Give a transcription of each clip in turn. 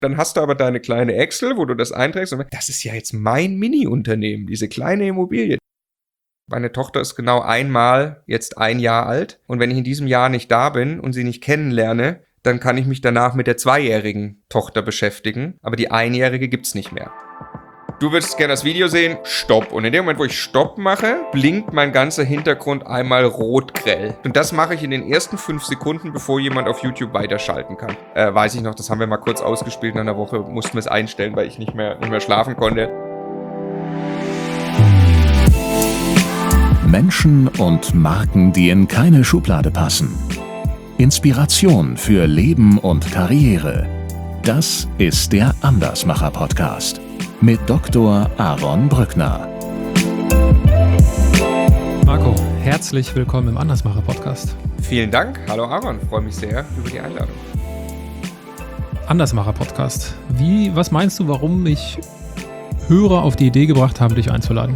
Dann hast du aber deine kleine Excel, wo du das einträgst. Und das ist ja jetzt mein Mini-Unternehmen, diese kleine Immobilie. Meine Tochter ist genau einmal jetzt 1 Jahr alt. Und wenn ich in diesem Jahr nicht da bin und sie nicht kennenlerne, dann kann ich mich danach mit der 2-jährigen Tochter beschäftigen. Aber die 1-jährige gibt's nicht mehr. Du würdest gerne das Video sehen, Stopp. Und in dem Moment, wo ich Stopp mache, blinkt mein ganzer Hintergrund einmal rot grell. Und das mache ich in den ersten 5 Sekunden, bevor jemand auf YouTube weiterschalten kann. Weiß ich noch, das haben wir mal kurz ausgespielt. In einer Woche mussten wir es einstellen, weil ich nicht mehr schlafen konnte. Menschen und Marken, die in keine Schublade passen. Inspiration für Leben und Karriere. Das ist der Andersmacher-Podcast mit Dr. Aaron Brückner. Marco, herzlich willkommen im Andersmacher-Podcast. Vielen Dank. Hallo Aaron, freue mich sehr über die Einladung. Andersmacher-Podcast. Was meinst du, warum mich Hörer auf die Idee gebracht haben, dich einzuladen?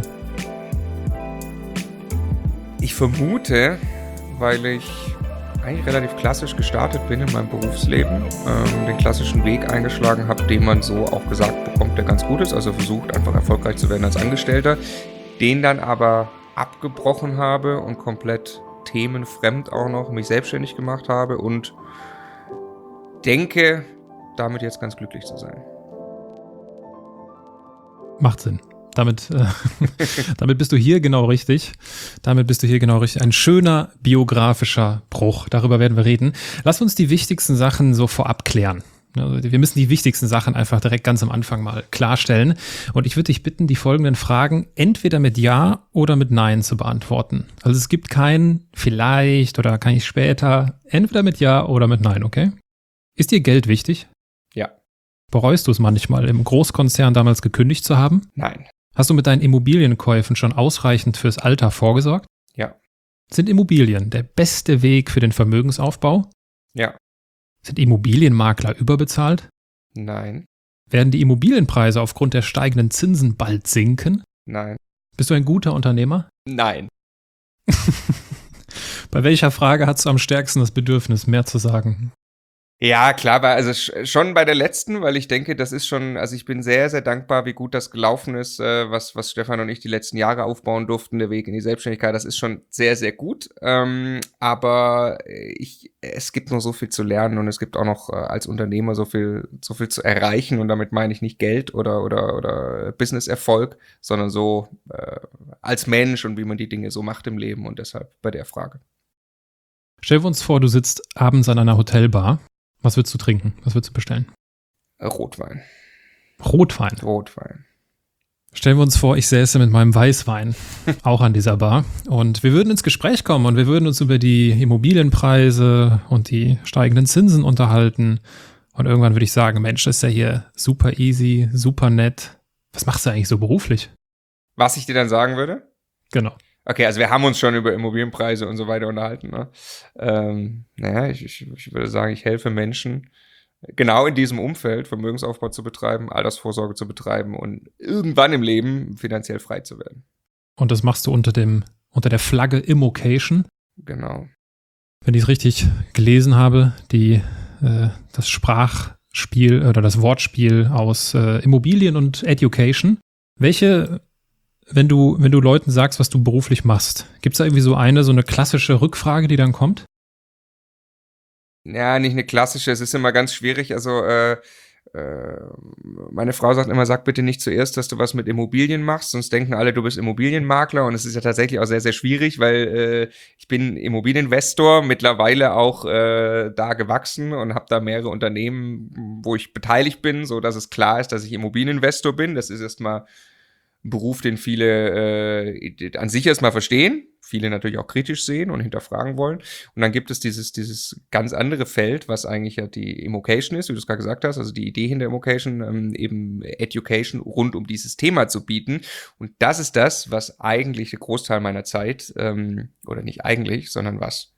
Ich vermute, weil ich eigentlich relativ klassisch gestartet bin in meinem Berufsleben, den klassischen Weg eingeschlagen habe, den man so auch gesagt bekommt, der ganz gut ist, also versucht einfach erfolgreich zu werden als Angestellter, den dann aber abgebrochen habe und komplett themenfremd auch noch mich selbstständig gemacht habe und denke, damit jetzt ganz glücklich zu sein. Macht Sinn. Damit bist du hier genau richtig. Ein schöner biografischer Bruch. Darüber werden wir reden. Lass uns die wichtigsten Sachen so vorab klären. Also wir müssen die wichtigsten Sachen einfach direkt ganz am Anfang mal klarstellen. Und ich würde dich bitten, die folgenden Fragen entweder mit Ja oder mit Nein zu beantworten. Also es gibt kein vielleicht oder kann ich später. Entweder mit Ja oder mit Nein, okay? Ist dir Geld wichtig? Ja. Bereust du es manchmal, im Großkonzern damals gekündigt zu haben? Nein. Hast du mit deinen Immobilienkäufen schon ausreichend fürs Alter vorgesorgt? Ja. Sind Immobilien der beste Weg für den Vermögensaufbau? Ja. Sind Immobilienmakler überbezahlt? Nein. Werden die Immobilienpreise aufgrund der steigenden Zinsen bald sinken? Nein. Bist du ein guter Unternehmer? Nein. Bei welcher Frage hast du am stärksten das Bedürfnis, mehr zu sagen? Ja, klar, also schon bei der letzten, weil ich denke, das ist schon, also ich bin sehr, sehr dankbar, wie gut das gelaufen ist, was Stefan und ich die letzten Jahre aufbauen durften, der Weg in die Selbstständigkeit, das ist schon sehr, sehr gut, aber es gibt noch so viel zu lernen und es gibt auch noch als Unternehmer so viel zu erreichen und damit meine ich nicht Geld oder Business-Erfolg, sondern so als Mensch und wie man die Dinge so macht im Leben und deshalb bei der Frage. Stell uns vor, du sitzt abends an einer Hotelbar. Was würdest du trinken? Was würdest du bestellen? Rotwein. Rotwein. Stellen wir uns vor, ich säße mit meinem Weißwein auch an dieser Bar und wir würden ins Gespräch kommen und wir würden uns über die Immobilienpreise und die steigenden Zinsen unterhalten und irgendwann würde ich sagen, Mensch, das ist ja hier super easy, super nett. Was machst du eigentlich so beruflich? Was ich dir dann sagen würde? Genau. Okay, also wir haben uns schon über Immobilienpreise und so weiter unterhalten. Ne? Ich würde sagen, ich helfe Menschen, genau in diesem Umfeld Vermögensaufbau zu betreiben, Altersvorsorge zu betreiben und irgendwann im Leben finanziell frei zu werden. Und das machst du unter der Flagge Immocation? Genau. Wenn ich es richtig gelesen habe, das Sprachspiel oder das Wortspiel aus Immobilien und Education. Wenn du Leuten sagst, was du beruflich machst, gibt es da irgendwie so eine klassische Rückfrage, die dann kommt? Ja, nicht eine klassische, es ist immer ganz schwierig, also meine Frau sagt immer, sag bitte nicht zuerst, dass du was mit Immobilien machst, sonst denken alle, du bist Immobilienmakler und es ist ja tatsächlich auch sehr, sehr schwierig, weil ich bin Immobilieninvestor, mittlerweile auch da gewachsen und habe da mehrere Unternehmen, wo ich beteiligt bin, so dass es klar ist, dass ich Immobilieninvestor bin. Das ist erstmal Beruf, den viele an sich erstmal verstehen, viele natürlich auch kritisch sehen und hinterfragen wollen. Und dann gibt es dieses ganz andere Feld, was eigentlich ja die Immocation ist, wie du es gerade gesagt hast, also die Idee hinter Immocation, eben Education rund um dieses Thema zu bieten. Und das ist das, was eigentlich der Großteil meiner Zeit, oder nicht eigentlich, sondern was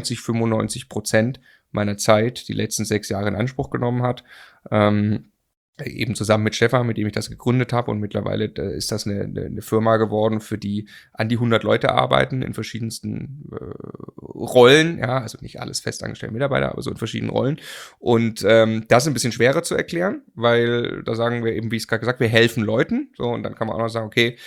95% meiner Zeit die letzten 6 Jahre in Anspruch genommen hat. eben zusammen mit Stefan, mit dem ich das gegründet habe, und mittlerweile ist das eine Firma geworden, für die an die 100 Leute arbeiten in verschiedensten Rollen, ja, also nicht alles festangestellte Mitarbeiter, aber so in verschiedenen Rollen. Und das ist ein bisschen schwerer zu erklären, weil da sagen wir eben, wie ich es gerade gesagt, wir helfen Leuten, so, und dann kann man auch noch sagen, okay,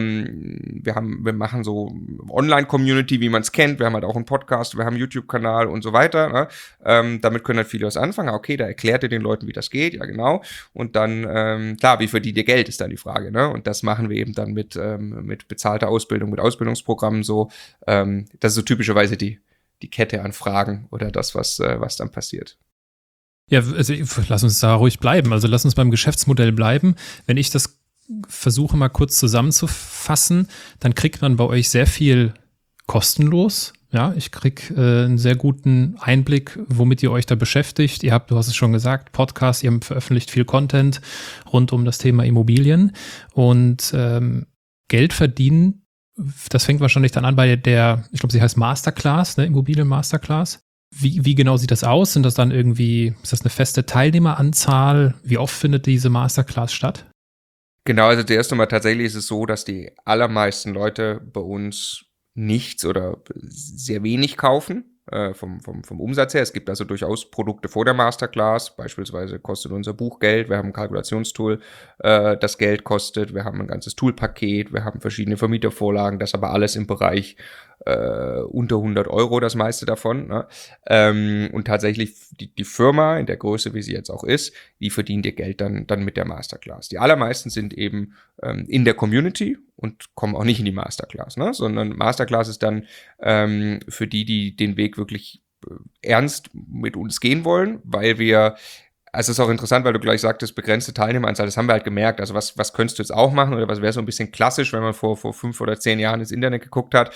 wir machen so Online-Community, wie man es kennt, wir haben halt auch einen Podcast, wir haben einen YouTube-Kanal und so weiter, ne? Damit können halt viele was anfangen, okay, da erklärt ihr den Leuten, wie das geht, ja genau. Und dann, klar, wie verdient ihr Geld, ist dann die Frage, ne? Und das machen wir eben dann mit bezahlter Ausbildung, mit Ausbildungsprogrammen so. Das ist so typischerweise die Kette an Fragen oder das, was dann passiert. Ja, also lass uns da ruhig bleiben. Also lass uns beim Geschäftsmodell bleiben. Wenn ich das versuche mal kurz zusammenzufassen, dann kriegt man bei euch sehr viel kostenlos. Ja, ich krieg einen sehr guten Einblick, womit ihr euch da beschäftigt. Du hast es schon gesagt, Podcast, ihr veröffentlicht viel Content rund um das Thema Immobilien und Geld verdienen, das fängt wahrscheinlich dann an bei der, ich glaube, sie heißt Masterclass, ne, Immobilien Masterclass. Wie genau sieht das aus? Ist das eine feste Teilnehmeranzahl? Wie oft findet diese Masterclass statt? Genau, also zuerst einmal tatsächlich ist es so, dass die allermeisten Leute bei uns nichts oder sehr wenig kaufen vom Umsatz her. Es gibt also durchaus Produkte vor der Masterclass. Beispielsweise kostet unser Buch Geld. Wir haben ein Kalkulationstool, das Geld kostet. Wir haben ein ganzes Toolpaket. Wir haben verschiedene Vermietervorlagen. Das aber alles im Bereich unter 100 Euro, das meiste davon. Ne? Und tatsächlich die Firma in der Größe, wie sie jetzt auch ist, die verdient ihr Geld dann mit der Masterclass. Die allermeisten sind eben in der Community und kommen auch nicht in die Masterclass, ne? Sondern Masterclass ist dann für die den Weg wirklich ernst mit uns gehen wollen, weil wir, also es ist auch interessant, weil du gleich sagtest, begrenzte Teilnehmeranzahl, das haben wir halt gemerkt. Also was könntest du jetzt auch machen oder was wäre so ein bisschen klassisch, wenn man vor 5 oder 10 Jahren ins Internet geguckt hat?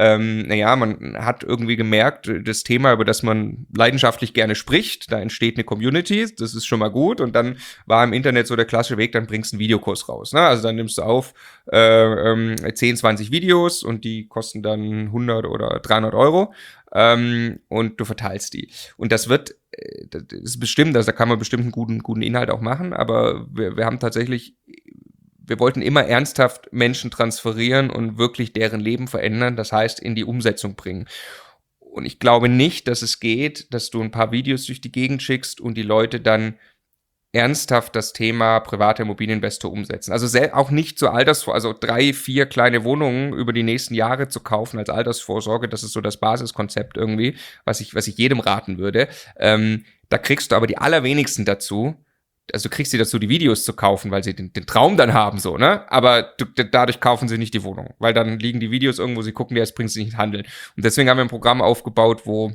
Man hat irgendwie gemerkt, das Thema, über das man leidenschaftlich gerne spricht, da entsteht eine Community, das ist schon mal gut, und dann war im Internet so der klassische Weg, dann bringst du einen Videokurs raus, ne? Also dann nimmst du auf 10, 20 Videos und die kosten dann 100 oder 300 Euro und du verteilst die. Und das ist bestimmt, also da kann man bestimmt einen guten Inhalt auch machen, aber wir haben tatsächlich, wir wollten immer ernsthaft Menschen transferieren und wirklich deren Leben verändern, das heißt in die Umsetzung bringen. Und ich glaube nicht, dass es geht, dass du ein paar Videos durch die Gegend schickst und die Leute dann ernsthaft das Thema privater Immobilieninvestor umsetzen. Also auch nicht zur also 3, 4 kleine Wohnungen über die nächsten Jahre zu kaufen als Altersvorsorge, das ist so das Basiskonzept irgendwie, was ich jedem raten würde. Da kriegst du aber die allerwenigsten dazu, also du kriegst sie dazu, die Videos zu kaufen, weil sie den Traum dann haben, so, ne? Aber dadurch kaufen sie nicht die Wohnung, weil dann liegen die Videos irgendwo, sie gucken, das bringt sie nicht in Handeln. Und deswegen haben wir ein Programm aufgebaut, wo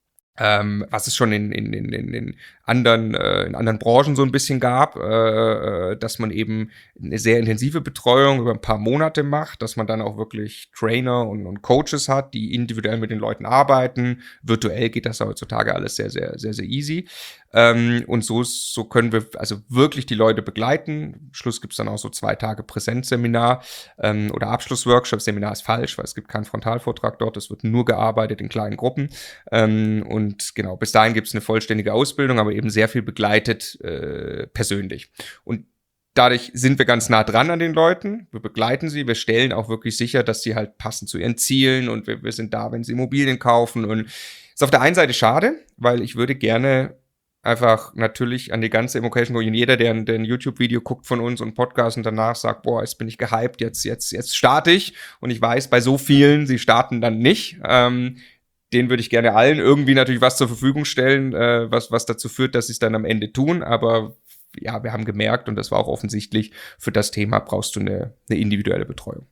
was es schon in anderen Branchen so ein bisschen gab, dass man eben eine sehr intensive Betreuung über ein paar Monate macht, dass man dann auch wirklich Trainer und Coaches hat, die individuell mit den Leuten arbeiten. Virtuell geht das heutzutage alles sehr, sehr, sehr, sehr easy. Und so können wir also wirklich die Leute begleiten. Am Schluss gibt es dann auch so 2 Tage Präsenzseminar oder Abschlussworkshop. Seminar ist falsch, weil es gibt keinen Frontalvortrag dort. Es wird nur gearbeitet in kleinen Gruppen. Und genau, bis dahin gibt es eine vollständige Ausbildung, aber eben sehr viel begleitet persönlich. Und dadurch sind wir ganz nah dran an den Leuten. Wir begleiten sie, wir stellen auch wirklich sicher, dass sie halt passen zu ihren Zielen, und wir sind da, wenn sie Immobilien kaufen. Und ist auf der einen Seite schade, weil ich würde gerne einfach natürlich an die ganze Immocation Community, jeder, der ein YouTube-Video guckt von uns und Podcast und danach sagt, boah, jetzt bin ich gehypt, jetzt starte ich. Und ich weiß, bei so vielen, sie starten dann nicht. Den würde ich gerne allen irgendwie natürlich was zur Verfügung stellen, was dazu führt, dass sie es dann am Ende tun. Aber ja, wir haben gemerkt, und das war auch offensichtlich, für das Thema brauchst du eine individuelle Betreuung.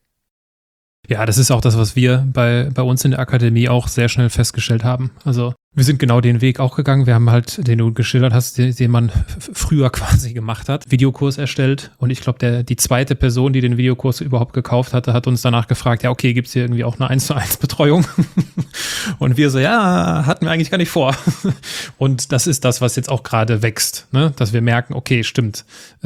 Ja, das ist auch das, was wir bei uns in der Akademie auch sehr schnell festgestellt haben. Also wir sind genau den Weg auch gegangen. Wir haben halt, den du geschildert hast, den man früher quasi gemacht hat, Videokurs erstellt. Und ich glaube, die zweite Person, die den Videokurs überhaupt gekauft hatte, hat uns danach gefragt, ja, okay, gibt's hier irgendwie auch eine 1:1 Betreuung? Und wir so, ja, hatten wir eigentlich gar nicht vor. Und das ist das, was jetzt auch gerade wächst, ne? Dass wir merken, okay, stimmt.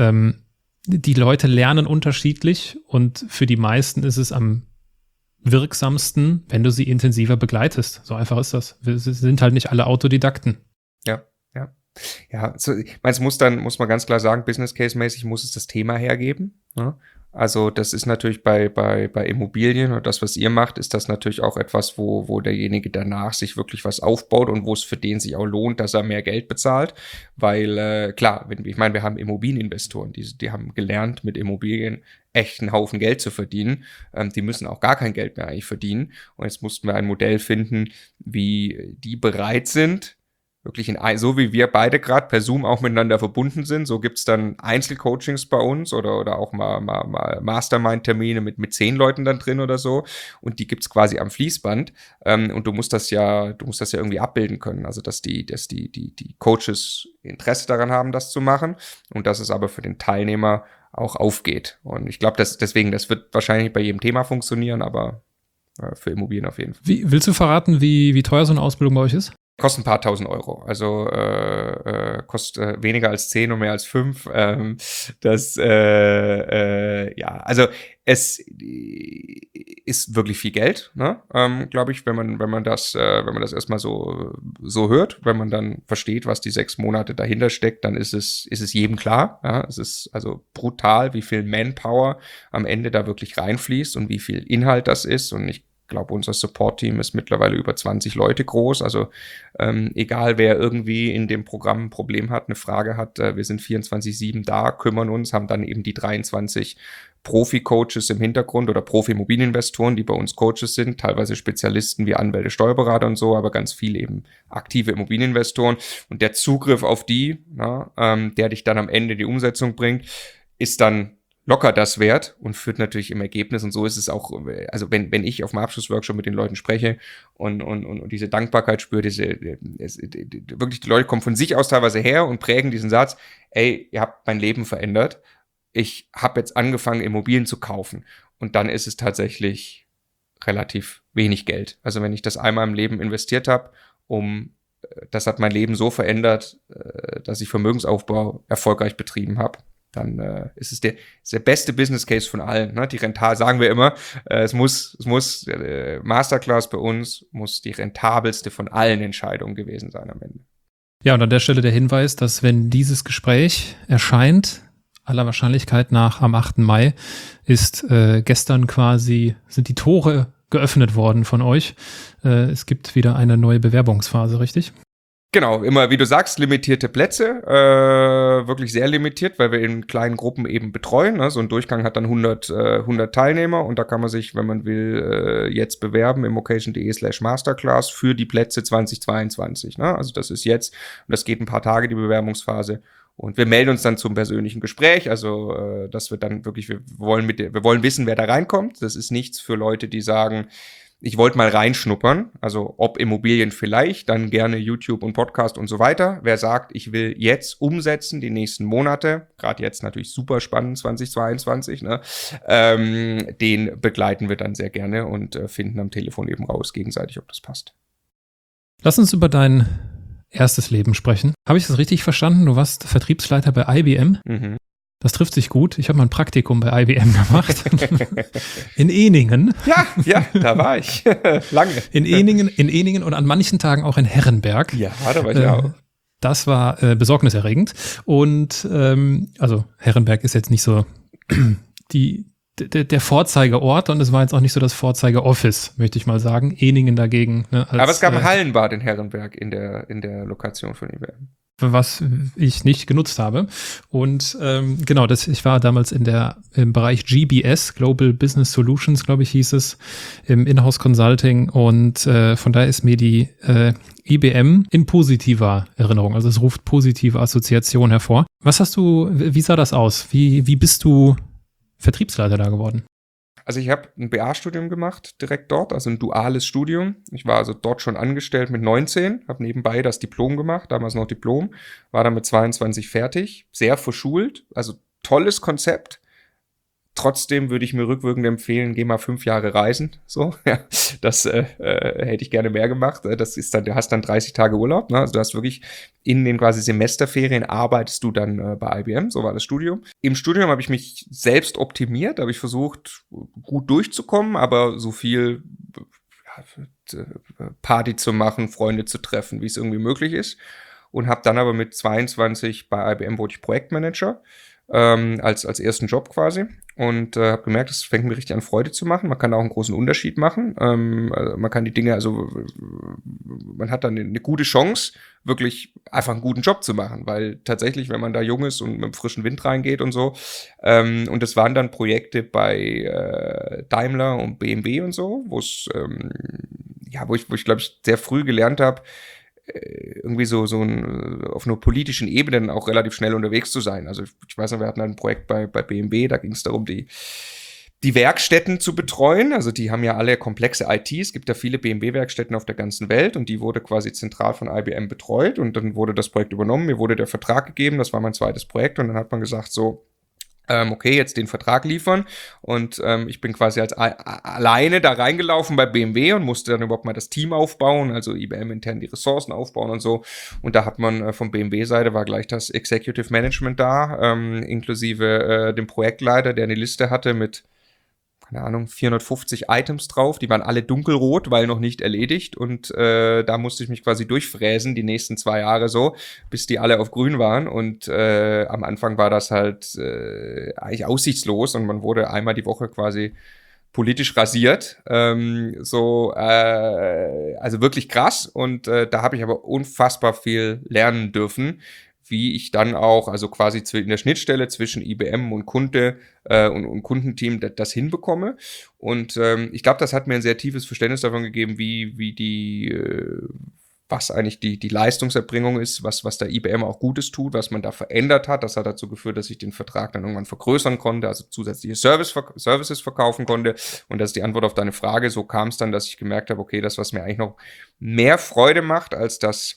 Die Leute lernen unterschiedlich, und für die meisten ist es am wirksamsten, wenn du sie intensiver begleitest. So einfach ist das. Wir sind halt nicht alle Autodidakten. Ja. Ja, ich meine, muss man ganz klar sagen, Business Case-mäßig muss es das Thema hergeben. Ne? Also das ist natürlich bei Immobilien und das, was ihr macht, ist das natürlich auch etwas, wo derjenige danach sich wirklich was aufbaut und wo es für den sich auch lohnt, dass er mehr Geld bezahlt. Weil klar, ich meine, wir haben Immobilieninvestoren, die haben gelernt, mit Immobilien echt einen Haufen Geld zu verdienen. Die müssen auch gar kein Geld mehr eigentlich verdienen. Und jetzt mussten wir ein Modell finden, wie die bereit sind, wirklich so wie wir beide gerade per Zoom auch miteinander verbunden sind, so gibt's dann Einzelcoachings bei uns oder auch mal Mastermind-Termine mit 10 Leuten dann drin oder so, und die gibt's quasi am Fließband, und du musst das ja irgendwie abbilden können, also dass die Coaches Interesse daran haben, das zu machen, und dass es aber für den Teilnehmer auch aufgeht. Und ich glaube, das wird wahrscheinlich bei jedem Thema funktionieren, aber für Immobilien auf jeden Fall. Willst du verraten, wie teuer so eine Ausbildung bei euch ist? Kostet ein paar tausend Euro, also kostet weniger als 10 und mehr als 5. Also es ist wirklich viel Geld, ne? Glaube ich, wenn man das erstmal so hört, wenn man dann versteht, was die 6 Monate dahinter steckt, dann ist es jedem klar. Ja? Es ist also brutal, wie viel Manpower am Ende da wirklich reinfließt und wie viel Inhalt das ist, und ich glaube, unser Support-Team ist mittlerweile über 20 Leute groß. Also egal, wer irgendwie in dem Programm ein Problem hat, eine Frage hat, wir sind 24/7 da, kümmern uns, haben dann eben die 23 Profi-Coaches im Hintergrund oder Profi-Immobilieninvestoren, die bei uns Coaches sind, teilweise Spezialisten wie Anwälte, Steuerberater und so, aber ganz viel eben aktive Immobilieninvestoren. Und der Zugriff auf die, der dich dann am Ende in die Umsetzung bringt, ist dann locker das wert und führt natürlich im Ergebnis, und so ist es auch, also wenn ich auf dem Abschlussworkshop mit den Leuten spreche und diese Dankbarkeit spüre, wirklich die Leute kommen von sich aus teilweise her und prägen diesen Satz, ey, ihr habt mein Leben verändert, ich habe jetzt angefangen, Immobilien zu kaufen, und dann ist es tatsächlich relativ wenig Geld. Also wenn ich das einmal im Leben investiert habe, das hat mein Leben so verändert, dass ich Vermögensaufbau erfolgreich betrieben habe, dann ist es der beste Business Case von allen. Ne? Die sagen wir immer, Masterclass bei uns muss die rentabelste von allen Entscheidungen gewesen sein am Ende. Ja, und an der Stelle der Hinweis, dass wenn dieses Gespräch erscheint, aller Wahrscheinlichkeit nach am 8. Mai, gestern quasi, sind die Tore geöffnet worden von euch. Es gibt wieder eine neue Bewerbungsphase, richtig? Genau, immer, wie du sagst, limitierte Plätze, wirklich sehr limitiert, weil wir in kleinen Gruppen eben betreuen. Ne? So ein Durchgang hat dann 100 Teilnehmer, und da kann man sich, wenn man will, jetzt bewerben im occasion.de/masterclass für die Plätze 2022. Ne? Also das ist jetzt, und das geht ein paar Tage, die Bewerbungsphase. Und wir melden uns dann zum persönlichen Gespräch, also das wird dann wirklich, wir wollen wissen, wer da reinkommt. Das ist nichts für Leute, die sagen, ich wollte mal reinschnuppern, also ob Immobilien vielleicht, dann gerne YouTube und Podcast und so weiter. Wer sagt, ich will jetzt umsetzen, die nächsten Monate, gerade jetzt natürlich super spannend, 2022, ne? Den begleiten wir dann sehr gerne und finden am Telefon eben raus gegenseitig, ob das passt. Lass uns über dein erstes Leben sprechen. Habe ich das richtig verstanden? Du warst Vertriebsleiter bei IBM? Mhm. Das trifft sich gut. Ich habe mal ein Praktikum bei IBM gemacht. In Eningen. Ja, da war ich. Lange. In Eningen und an manchen Tagen auch in Herrenberg. Ja, da war ich auch. Das war besorgniserregend. Und also Herrenberg ist jetzt nicht so der Vorzeigeort, und es war jetzt auch nicht so das Vorzeigeoffice, möchte ich mal sagen. Eningen dagegen. Ne, aber es gab ein Hallenbad in Herrenberg in der Lokation von IBM. Was ich nicht genutzt habe. Und genau, ich war damals im Bereich GBS, Global Business Solutions, glaube ich, hieß es, im Inhouse Consulting, und von daher ist mir die IBM in positiver Erinnerung, also es ruft positive Assoziation hervor. Wie sah das aus? Wie bist du Vertriebsleiter da geworden? Also ich habe ein BA-Studium gemacht, direkt dort, also ein duales Studium. Ich war also dort schon angestellt mit 19, habe nebenbei das Diplom gemacht, damals noch Diplom, war dann mit 22 fertig, sehr verschult, also tolles Konzept. Trotzdem würde ich mir rückwirkend empfehlen, geh mal 5 Jahre reisen. So, ja, das hätte ich gerne mehr gemacht. Das ist dann, du hast dann 30 Tage Urlaub, ne? Also du hast wirklich in den quasi Semesterferien arbeitest du dann bei IBM, so war das Studium. Im Studium habe ich mich selbst optimiert, habe ich versucht, gut durchzukommen, aber so viel Party zu machen, Freunde zu treffen, wie es irgendwie möglich ist. und habe dann aber mit 22 bei IBM wurde ich Projektmanager, als ersten Job quasi, und habe gemerkt, es fängt mir richtig an, Freude zu machen. Man kann da auch einen großen Unterschied machen. Also man kann die Dinge, also man hat dann eine gute Chance, wirklich einfach einen guten Job zu machen, weil tatsächlich, wenn man da jung ist und mit dem frischen Wind reingeht und so, und das waren dann Projekte bei Daimler und BMW und so, wo ich glaube ich sehr früh gelernt habe, irgendwie so auf einer politischen Ebene dann auch relativ schnell unterwegs zu sein. Also ich weiß noch, wir hatten ein Projekt bei BMW, da ging es darum, die Werkstätten zu betreuen. Also die haben ja alle komplexe IT. Es gibt ja viele BMW-Werkstätten auf der ganzen Welt und die wurde quasi zentral von IBM betreut und dann wurde das Projekt übernommen. Mir wurde der Vertrag gegeben, das war mein zweites Projekt und dann hat man gesagt so, okay, jetzt den Vertrag liefern und ich bin quasi als alleine da reingelaufen bei BMW und musste dann überhaupt mal das Team aufbauen, also IBM intern die Ressourcen aufbauen und so, und da hat man von BMW-Seite war gleich das Executive Management da, inklusive dem Projektleiter, der eine Liste hatte mit, keine Ahnung, 450 Items drauf, die waren alle dunkelrot, weil noch nicht erledigt und da musste ich mich quasi durchfräsen die nächsten 2 Jahre so, bis die alle auf grün waren und am Anfang war das halt eigentlich aussichtslos und man wurde einmal die Woche quasi politisch rasiert, also wirklich krass und da habe ich aber unfassbar viel lernen dürfen, wie ich dann auch, also quasi in der Schnittstelle zwischen IBM und Kunde und Kundenteam das hinbekomme. Und ich glaube, das hat mir ein sehr tiefes Verständnis davon gegeben, was eigentlich die Leistungserbringung ist, was der IBM auch Gutes tut, was man da verändert hat. Das hat dazu geführt, dass ich den Vertrag dann irgendwann vergrößern konnte, also zusätzliche Services verkaufen konnte. Und das ist die Antwort auf deine Frage. So kam es dann, dass ich gemerkt habe, okay, das, was mir eigentlich noch mehr Freude macht als das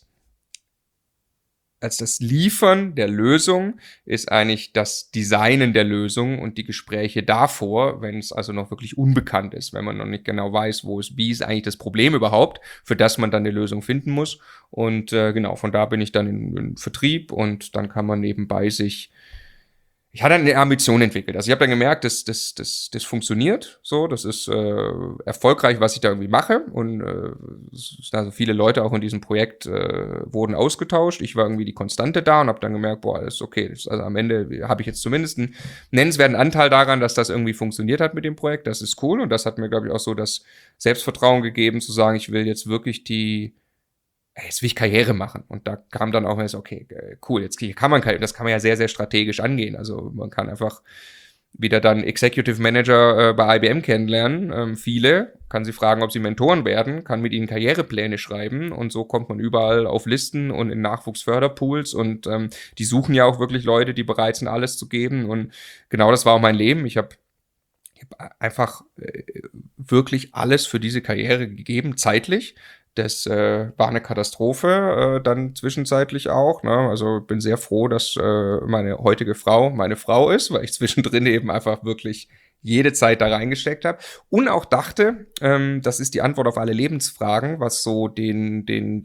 Liefern der Lösung, ist eigentlich das Designen der Lösung und die Gespräche davor, wenn es also noch wirklich unbekannt ist, wenn man noch nicht genau weiß, wie ist eigentlich das Problem überhaupt, für das man dann eine Lösung finden muss. Und genau, von da bin ich dann in Vertrieb und dann kann man nebenbei ich hatte eine Ambition entwickelt. Also ich habe dann gemerkt, das funktioniert so, das ist erfolgreich, was ich da irgendwie mache. Und also viele Leute auch in diesem Projekt wurden ausgetauscht. Ich war irgendwie die Konstante da und habe dann gemerkt, boah, das ist okay. Also am Ende habe ich jetzt zumindest einen nennenswerten Anteil daran, dass das irgendwie funktioniert hat mit dem Projekt. Das ist cool und das hat mir, glaube ich, auch so das Selbstvertrauen gegeben, zu sagen, ich will jetzt wirklich jetzt will ich Karriere machen. Und da kam dann auch mal so, okay, cool, jetzt kann man Karriere, das kann man ja sehr, sehr strategisch angehen. Also man kann einfach wieder dann Executive Manager bei IBM kennenlernen. Viele, kann sie fragen, ob sie Mentoren werden, kann mit ihnen Karrierepläne schreiben und so kommt man überall auf Listen und in Nachwuchsförderpools und die suchen ja auch wirklich Leute, die bereit sind, alles zu geben. Und genau das war auch mein Leben. Ich habe einfach wirklich alles für diese Karriere gegeben, zeitlich. Das war eine Katastrophe, dann zwischenzeitlich auch. Ne? Also bin sehr froh, dass meine heutige Frau meine Frau ist, weil ich zwischendrin eben einfach wirklich jede Zeit da reingesteckt habe und auch dachte, das ist die Antwort auf alle Lebensfragen, was so den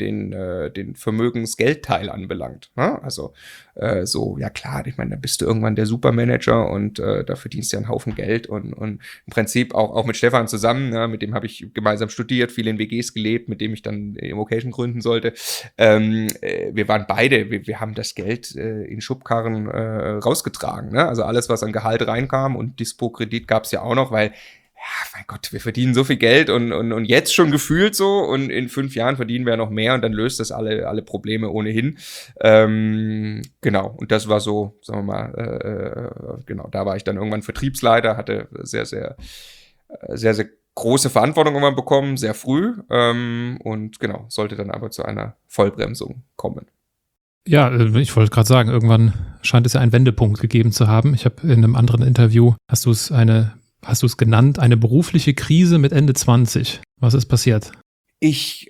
Vermögensgeldteil anbelangt. Ne? Also ja klar, ich meine, da bist du irgendwann der Supermanager und da verdienst du ja einen Haufen Geld und im Prinzip auch mit Stefan zusammen, ne? Mit dem habe ich gemeinsam studiert, viel in WGs gelebt, mit dem ich dann Immocation gründen sollte. Wir waren beide, wir haben das Geld in Schubkarren rausgetragen. Ne? Also alles, was an Gehalt reinkam und Dispo-Kredit gab es ja auch noch, weil, ja, mein Gott, wir verdienen so viel Geld und jetzt schon gefühlt so und in 5 Jahren verdienen wir noch mehr und dann löst das alle Probleme ohnehin. Genau, und das war so, sagen wir mal, genau, da war ich dann irgendwann Vertriebsleiter, hatte sehr, sehr, sehr, sehr große Verantwortung irgendwann bekommen, sehr früh und genau, sollte dann aber zu einer Vollbremsung kommen. Ja, ich wollte gerade sagen, irgendwann scheint es ja einen Wendepunkt gegeben zu haben. Ich habe in einem anderen Interview, hast du es genannt, eine berufliche Krise mit Ende 20. Was ist passiert? Ich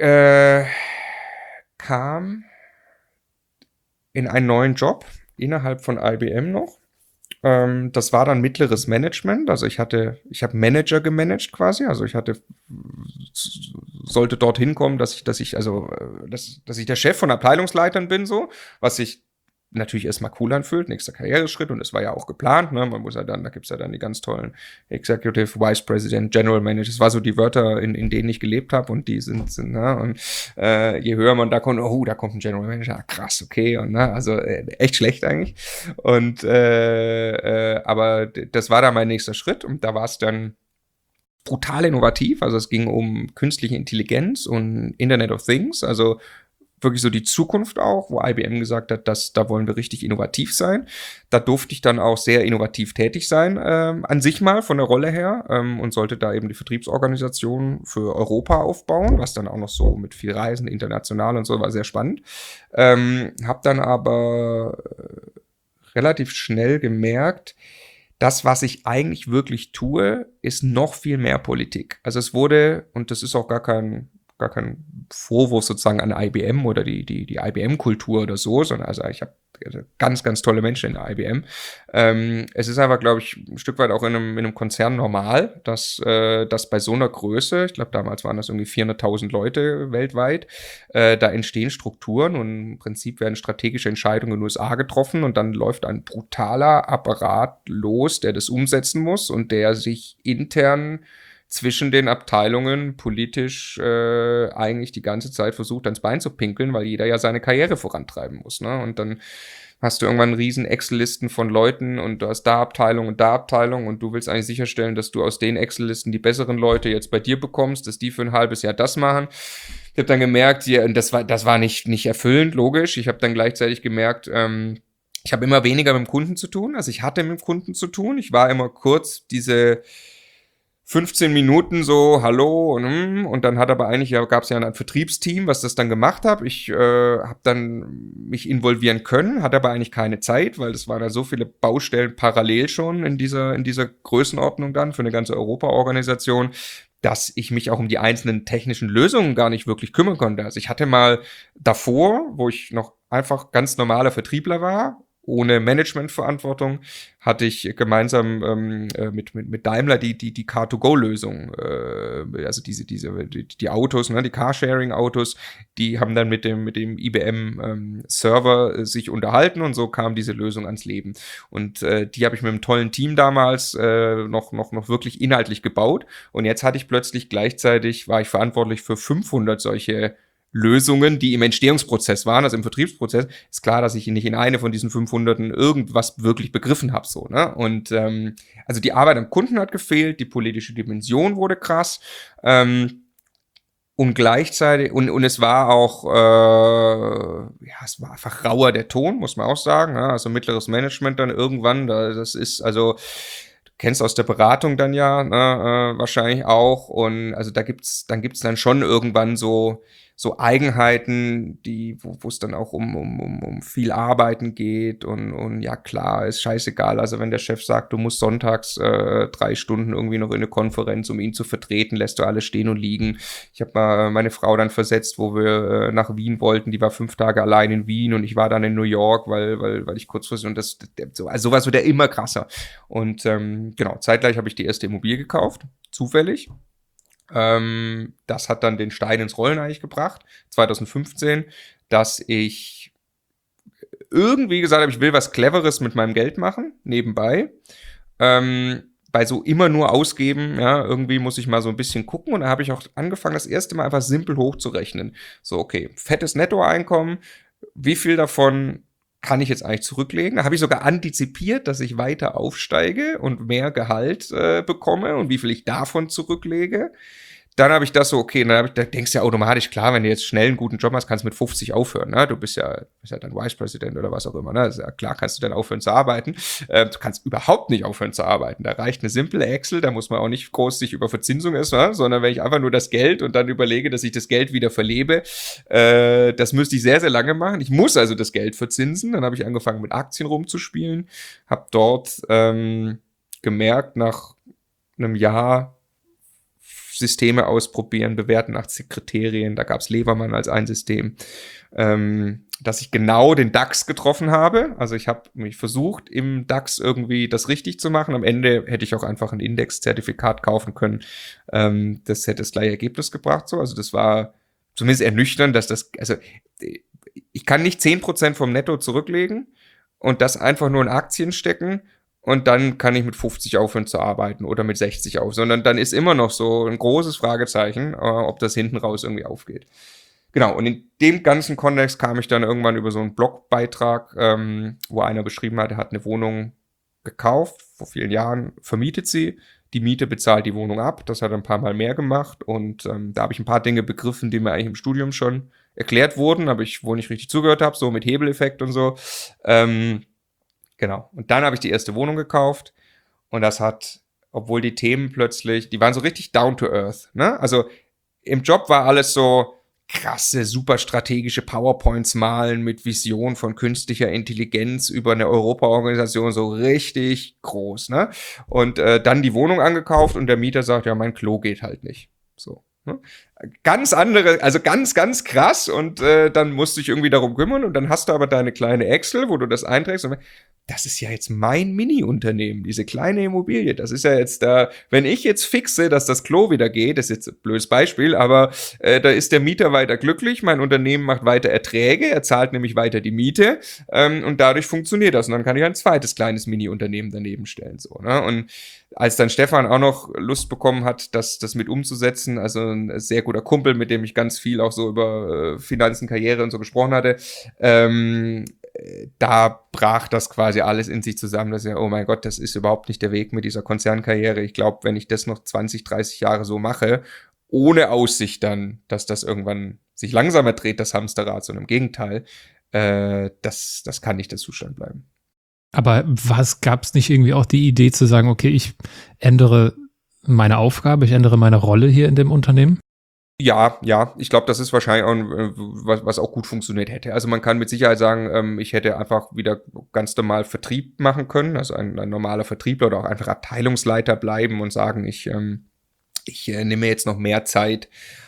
kam in einen neuen Job innerhalb von IBM noch. Das war dann mittleres Management. Also ich habe Manager gemanagt quasi. Also ich sollte dorthin kommen, dass ich der Chef von Abteilungsleitern bin, so, was ich natürlich erstmal cool anfühlt, nächster Karriereschritt, und das war ja auch geplant, ne? Man muss ja dann, da gibt's ja dann die ganz tollen Executive Vice President, General Manager, das war so die Wörter, in denen ich gelebt habe, und die sind ne? Und je höher man da kommt, da kommt ein General Manager, krass, okay, und ne? Also echt schlecht eigentlich. Und aber das war dann mein nächster Schritt, und da war es dann brutal innovativ, also es ging um künstliche Intelligenz und Internet of Things, also wirklich so die Zukunft auch, wo IBM gesagt hat, da wollen wir richtig innovativ sein. Da durfte ich dann auch sehr innovativ tätig sein, an sich mal von der Rolle her, und sollte da eben die Vertriebsorganisation für Europa aufbauen, was dann auch noch so mit viel Reisen, international und so, war sehr spannend. Hab dann aber relativ schnell gemerkt, das, was ich eigentlich wirklich tue, ist noch viel mehr Politik. Also es wurde, und das ist auch gar kein Vorwurf sozusagen an IBM oder die IBM-Kultur oder so, sondern also ich habe ganz, ganz tolle Menschen in der IBM. Es ist einfach, glaube ich, ein Stück weit auch in einem Konzern normal, dass bei so einer Größe, ich glaube, damals waren das irgendwie 400.000 Leute weltweit, da entstehen Strukturen, und im Prinzip werden strategische Entscheidungen in den USA getroffen, und dann läuft ein brutaler Apparat los, der das umsetzen muss und der sich intern zwischen den Abteilungen politisch eigentlich die ganze Zeit versucht, ans Bein zu pinkeln, weil jeder ja seine Karriere vorantreiben muss, ne? Und dann hast du irgendwann riesen Excel-Listen von Leuten, und du hast da Abteilung und da Abteilung, und du willst eigentlich sicherstellen, dass du aus den Excel-Listen die besseren Leute jetzt bei dir bekommst, dass die für ein halbes Jahr das machen. Ich habe dann gemerkt, das war nicht erfüllend, logisch. Ich habe dann gleichzeitig gemerkt, ich habe immer weniger mit dem Kunden zu tun. Also ich hatte mit dem Kunden zu tun. Ich war immer kurz diese 15 Minuten so, hallo, und dann gab es ja ein Vertriebsteam, was das dann gemacht hat. Ich habe dann mich involvieren können, hatte aber eigentlich keine Zeit, weil das waren da so viele Baustellen parallel schon in dieser Größenordnung dann für eine ganze Europa-Organisation, dass ich mich auch um die einzelnen technischen Lösungen gar nicht wirklich kümmern konnte. Also ich hatte mal davor, wo ich noch einfach ganz normaler Vertriebler war, ohne Managementverantwortung, hatte ich gemeinsam mit Daimler die Car2Go-Lösung, also die Autos, ne, die Carsharing-Autos, die haben dann mit dem IBM-Server sich unterhalten, und so kam diese Lösung ans Leben. Und die habe ich mit einem tollen Team damals noch wirklich inhaltlich gebaut. Und jetzt war ich verantwortlich für 500 solche Lösungen, die im Entstehungsprozess waren, also im Vertriebsprozess. Ist klar, dass ich nicht in eine von diesen 500 irgendwas wirklich begriffen habe, so, ne? Und also die Arbeit am Kunden hat gefehlt, die politische Dimension wurde krass, und gleichzeitig, und es war auch, es war einfach rauer der Ton, muss man auch sagen, ne? Also mittleres Management dann irgendwann, das ist, also du kennst aus der Beratung dann ja, ne, wahrscheinlich auch, und also da gibt's dann schon irgendwann so Eigenheiten, wo es dann auch um viel Arbeiten geht, und ja klar, ist scheißegal. Also wenn der Chef sagt, du musst sonntags 3 Stunden irgendwie noch in eine Konferenz, um ihn zu vertreten, lässt du alles stehen und liegen. Ich habe mal meine Frau dann versetzt, wo wir nach Wien wollten, die war 5 Tage allein in Wien, und ich war dann in New York, weil ich kurzfristig, und also sowas wird ja immer krasser. Und genau, zeitgleich habe ich die erste Immobilie gekauft, zufällig. Das hat dann den Stein ins Rollen eigentlich gebracht, 2015, dass ich irgendwie gesagt habe, ich will was Cleveres mit meinem Geld machen, nebenbei. Bei so immer nur ausgeben, ja, irgendwie muss ich mal so ein bisschen gucken, und da habe ich auch angefangen, das erste Mal einfach simpel hochzurechnen. So, okay, fettes Nettoeinkommen, wie viel davon kann ich jetzt eigentlich zurücklegen? Da habe ich sogar antizipiert, dass ich weiter aufsteige und mehr Gehalt bekomme, und wie viel ich davon zurücklege. Dann habe ich das so, okay, da denkst du ja automatisch, klar, wenn du jetzt schnell einen guten Job hast, kannst du mit 50 aufhören, ne? Du bist ja dann Vice President oder was auch immer, ne? Also, ja, klar kannst du dann aufhören zu arbeiten. Du kannst überhaupt nicht aufhören zu arbeiten. Da reicht eine simple Excel, da muss man auch nicht groß sich über Verzinsung essen, ne? Sondern wenn ich einfach nur das Geld und dann überlege, dass ich das Geld wieder verlebe, das müsste ich sehr, sehr lange machen. Ich muss also das Geld verzinsen. Dann habe ich angefangen, mit Aktien rumzuspielen, habe dort gemerkt, nach einem Jahr Systeme ausprobieren, bewerten nach Kriterien, da gab's Levermann als ein System, dass ich genau den DAX getroffen habe. Also ich habe mich versucht, im DAX irgendwie das richtig zu machen. Am Ende hätte ich auch einfach ein Indexzertifikat kaufen können. Das hätte das gleiche Ergebnis gebracht. So. Also das war zumindest ernüchternd, also ich kann nicht 10% vom Netto zurücklegen. und das einfach nur in Aktien stecken und dann kann ich mit 50 aufhören zu arbeiten oder mit 60 auf, sondern dann ist immer noch so ein großes Fragezeichen, ob das hinten raus irgendwie aufgeht. Genau, und in dem ganzen Kontext kam ich dann irgendwann über so einen Blogbeitrag, wo einer beschrieben hat, er hat eine Wohnung gekauft, vor vielen Jahren, vermietet sie, die Miete bezahlt die Wohnung ab, das hat er ein paar Mal mehr gemacht und da habe ich ein paar Dinge begriffen, die mir eigentlich im Studium schon erklärt wurden, aber ich wohl nicht richtig zugehört habe, so mit Hebeleffekt und so. Genau, und dann habe ich die erste Wohnung gekauft und das hat, obwohl die Themen plötzlich, die waren so richtig down to earth, ne? Also im Job war alles so krasse, super strategische PowerPoints malen mit Vision von künstlicher Intelligenz über eine Europaorganisation, so richtig groß, ne? Und dann die Wohnung angekauft und der Mieter sagt, ja, mein Klo geht halt nicht. So. Ne? Ganz andere, also ganz, ganz krass und dann musst du dich irgendwie darum kümmern und dann hast du aber deine kleine Excel, wo du das einträgst und das ist ja jetzt mein Mini-Unternehmen, diese kleine Immobilie. Das ist ja jetzt da, wenn ich jetzt fixe, dass das Klo wieder geht, das ist jetzt ein blödes Beispiel, aber da ist der Mieter weiter glücklich, mein Unternehmen macht weiter Erträge, er zahlt nämlich weiter die Miete und dadurch funktioniert das. Und dann kann ich ein zweites kleines Mini-Unternehmen daneben stellen. So, ne? Und als dann Stefan auch noch Lust bekommen hat, das mit umzusetzen, also ein sehr guter Kumpel, mit dem ich ganz viel auch so über Finanzen, Karriere und so gesprochen hatte, da brach das quasi alles in sich zusammen, dass ja, oh mein Gott, das ist überhaupt nicht der Weg mit dieser Konzernkarriere. Ich glaube, wenn ich das noch 20, 30 Jahre so mache, ohne Aussicht dann, dass das irgendwann sich langsamer dreht, das Hamsterrad, sondern im Gegenteil, das kann nicht der Zustand bleiben. Aber gab es nicht irgendwie auch die Idee zu sagen, okay, ich ändere meine Aufgabe, ich ändere meine Rolle hier in dem Unternehmen? Ja, ich glaube, das ist wahrscheinlich auch was auch gut funktioniert hätte. Also man kann mit Sicherheit sagen, ich hätte einfach wieder ganz normal Vertrieb machen können, also ein normaler Vertriebler oder auch einfach Abteilungsleiter bleiben und sagen, ich nehme jetzt noch mehr Zeit,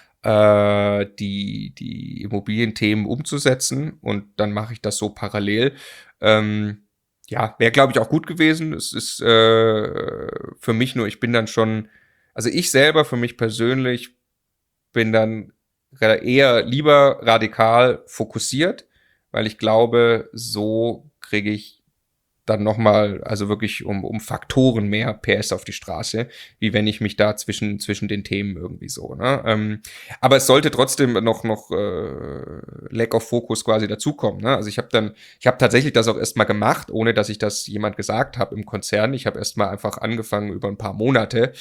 die Immobilienthemen umzusetzen und dann mache ich das so parallel. Ja, wäre, glaube ich, auch gut gewesen. Es ist für mich nur, ich bin dann schon, also ich selber für mich persönlich bin dann eher lieber radikal fokussiert, weil ich glaube, so kriege ich dann nochmal, also wirklich um Faktoren mehr PS auf die Straße, wie wenn ich mich da zwischen den Themen irgendwie so, ne? Aber es sollte trotzdem noch Lack of Focus quasi dazukommen, ne? Also ich habe tatsächlich das auch erstmal gemacht, ohne dass ich das jemand gesagt habe im Konzern. Ich habe erstmal einfach angefangen, über ein paar Monate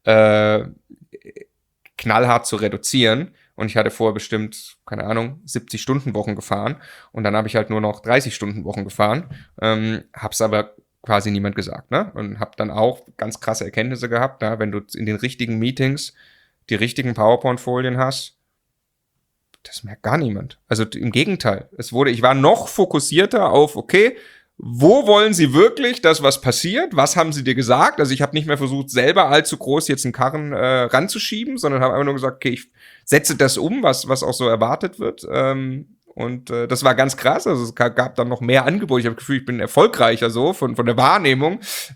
knallhart zu reduzieren. Und ich hatte vorher bestimmt, keine Ahnung, 70-Stunden-Wochen gefahren. Und dann habe ich halt nur noch 30-Stunden-Wochen gefahren. Hab's aber quasi niemand gesagt, ne? Und hab dann auch ganz krasse Erkenntnisse gehabt, ne? Wenn du in den richtigen Meetings die richtigen PowerPoint-Folien hast, das merkt gar niemand. Also im Gegenteil. Ich war noch fokussierter auf, okay, wo wollen Sie wirklich, dass was passiert? Was haben Sie dir gesagt? Also ich habe nicht mehr versucht, selber allzu groß jetzt einen Karren ranzuschieben, sondern habe einfach nur gesagt, okay, ich setze das um, was auch so erwartet wird. Und das war ganz krass. Also es gab dann noch mehr Angebote. Ich habe das Gefühl, ich bin erfolgreicher so von der Wahrnehmung.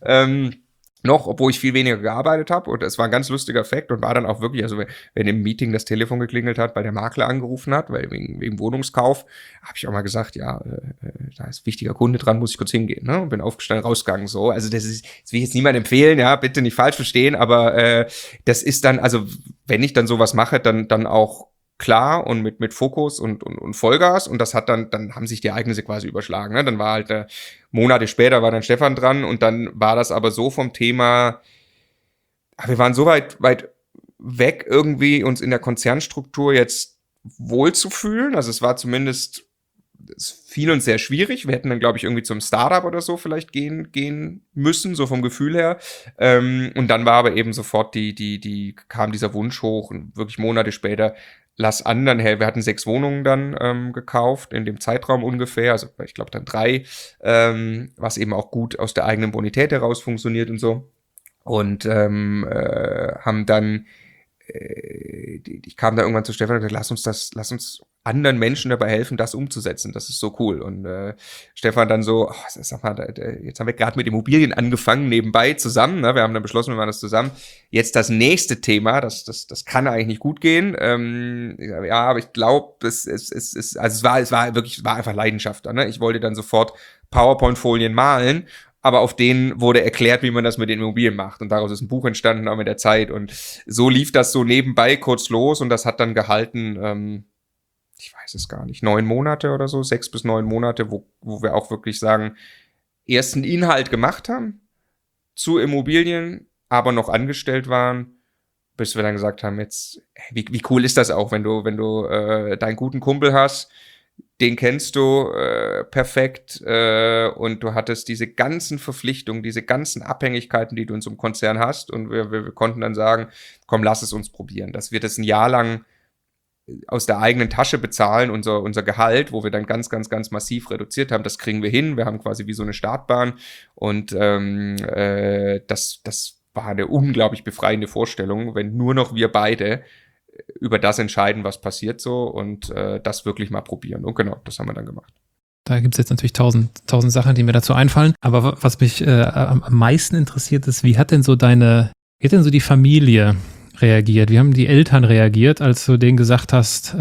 Noch, obwohl ich viel weniger gearbeitet habe. Und es war ein ganz lustiger Effekt und war dann auch wirklich, also wenn im Meeting das Telefon geklingelt hat, weil der Makler angerufen hat, weil wegen Wohnungskauf, habe ich auch mal gesagt, ja, da ist ein wichtiger Kunde dran, muss ich kurz hingehen, ne? Und bin aufgestanden, rausgegangen, so. Also das will ich jetzt niemandem empfehlen, ja, bitte nicht falsch verstehen, aber das ist dann, also wenn ich dann sowas mache, dann auch klar und mit Fokus und Vollgas und das hat dann haben sich die Ereignisse quasi überschlagen, ne? Dann war halt Monate später war dann Stefan dran und dann war das aber so vom Thema, wir waren so weit weg irgendwie uns in der Konzernstruktur jetzt wohlzufühlen, also es war zumindest viel und sehr schwierig. Wir hätten dann, glaube ich, irgendwie zum Startup oder so vielleicht gehen müssen, so vom Gefühl her. Und dann war aber eben sofort kam dieser Wunsch hoch und wirklich Monate später lass anderen her. Wir hatten 6 Wohnungen dann gekauft, in dem Zeitraum ungefähr, also ich glaube dann 3, was eben auch gut aus der eigenen Bonität heraus funktioniert und so. Und haben dann ich kam da irgendwann zu Stefan und gesagt, lass uns anderen Menschen dabei helfen, das umzusetzen. Das ist so cool. Und Stefan dann so, sag mal, jetzt haben wir gerade mit Immobilien angefangen, nebenbei zusammen. Ne? Wir haben dann beschlossen, wir machen das zusammen. Jetzt das nächste Thema, das kann eigentlich nicht gut gehen. Ja, aber ich glaube, es war einfach Leidenschaft. Ne? Ich wollte dann sofort PowerPoint-Folien malen, aber auf denen wurde erklärt, wie man das mit den Immobilien macht. Und daraus ist ein Buch entstanden, auch mit der Zeit. Und so lief das so nebenbei kurz los und das hat dann gehalten, ich weiß es gar nicht, 9 Monate oder so, 6 bis 9 Monate, wo wir auch wirklich sagen, ersten Inhalt gemacht haben zu Immobilien, aber noch angestellt waren, bis wir dann gesagt haben, jetzt, wie cool ist das auch, wenn du deinen guten Kumpel hast, den kennst du perfekt und du hattest diese ganzen Verpflichtungen, diese ganzen Abhängigkeiten, die du in so einem Konzern hast und wir konnten dann sagen, komm, lass es uns probieren, dass wir das ein Jahr lang aus der eigenen Tasche bezahlen, unser Gehalt, wo wir dann ganz, ganz, ganz massiv reduziert haben, das kriegen wir hin, wir haben quasi wie so eine Startbahn und das war eine unglaublich befreiende Vorstellung, wenn nur noch wir beide über das entscheiden, was passiert so und das wirklich mal probieren. Und genau, das haben wir dann gemacht. Da gibt es jetzt natürlich tausend Sachen, die mir dazu einfallen. Aber was mich am meisten interessiert ist, wie hat denn so die Familie reagiert? Wie haben die Eltern reagiert, als du denen gesagt hast,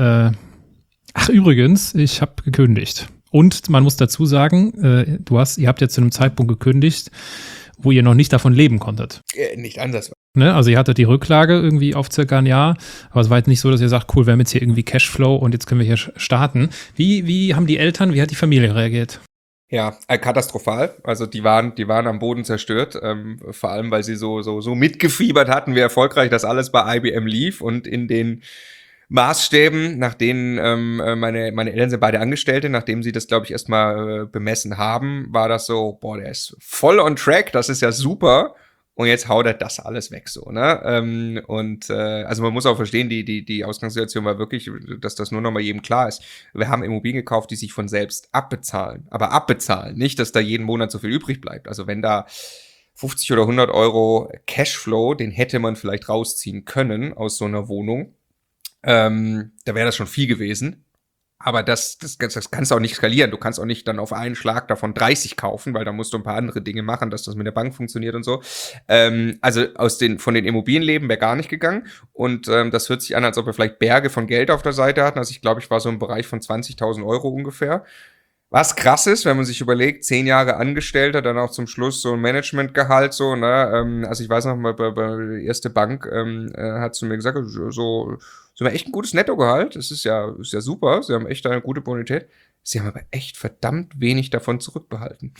ach übrigens, ich habe gekündigt. Und man muss dazu sagen, ihr habt ja zu einem Zeitpunkt gekündigt, wo ihr noch nicht davon leben konntet. Nicht anders. Ne? Also ihr hattet die Rücklage irgendwie auf circa ein Jahr, aber es war jetzt nicht so, dass ihr sagt, cool, wir haben jetzt hier irgendwie Cashflow und jetzt können wir hier starten. Wie haben die Eltern, wie hat die Familie reagiert? Ja, katastrophal. Also die waren am Boden zerstört, vor allem, weil sie so mitgefiebert hatten, wie erfolgreich das alles bei IBM lief und in den Maßstäben, nach denen meine Eltern sind beide Angestellte, nachdem sie das, glaube ich, erstmal bemessen haben, war das so, boah, der ist voll on track, das ist ja super. Und jetzt haut er das alles weg, so, ne? Also man muss auch verstehen, die Ausgangssituation war wirklich, dass das nur noch mal jedem klar ist. Wir haben Immobilien gekauft, die sich von selbst abbezahlen. Aber abbezahlen, nicht, dass da jeden Monat so viel übrig bleibt. Also wenn da 50 oder 100 Euro Cashflow, den hätte man vielleicht rausziehen können aus so einer Wohnung, da wäre das schon viel gewesen. Aber das kannst du auch nicht skalieren. Du kannst auch nicht dann auf einen Schlag davon 30 kaufen, weil da musst du ein paar andere Dinge machen, dass das mit der Bank funktioniert und so. Also von den Immobilienleben wäre gar nicht gegangen. Und das hört sich an, als ob wir vielleicht Berge von Geld auf der Seite hatten. Also ich glaube, ich war so im Bereich von 20.000 Euro ungefähr. Was krass ist, wenn man sich überlegt, 10 Jahre Angestellter, dann auch zum Schluss so ein Managementgehalt, so, ne? Also ich weiß noch mal, bei der erste Bank hat zu mir gesagt, so haben echt ein gutes Nettogehalt. Das ist ja super. Sie haben echt eine gute Bonität. Sie haben aber echt verdammt wenig davon zurückbehalten.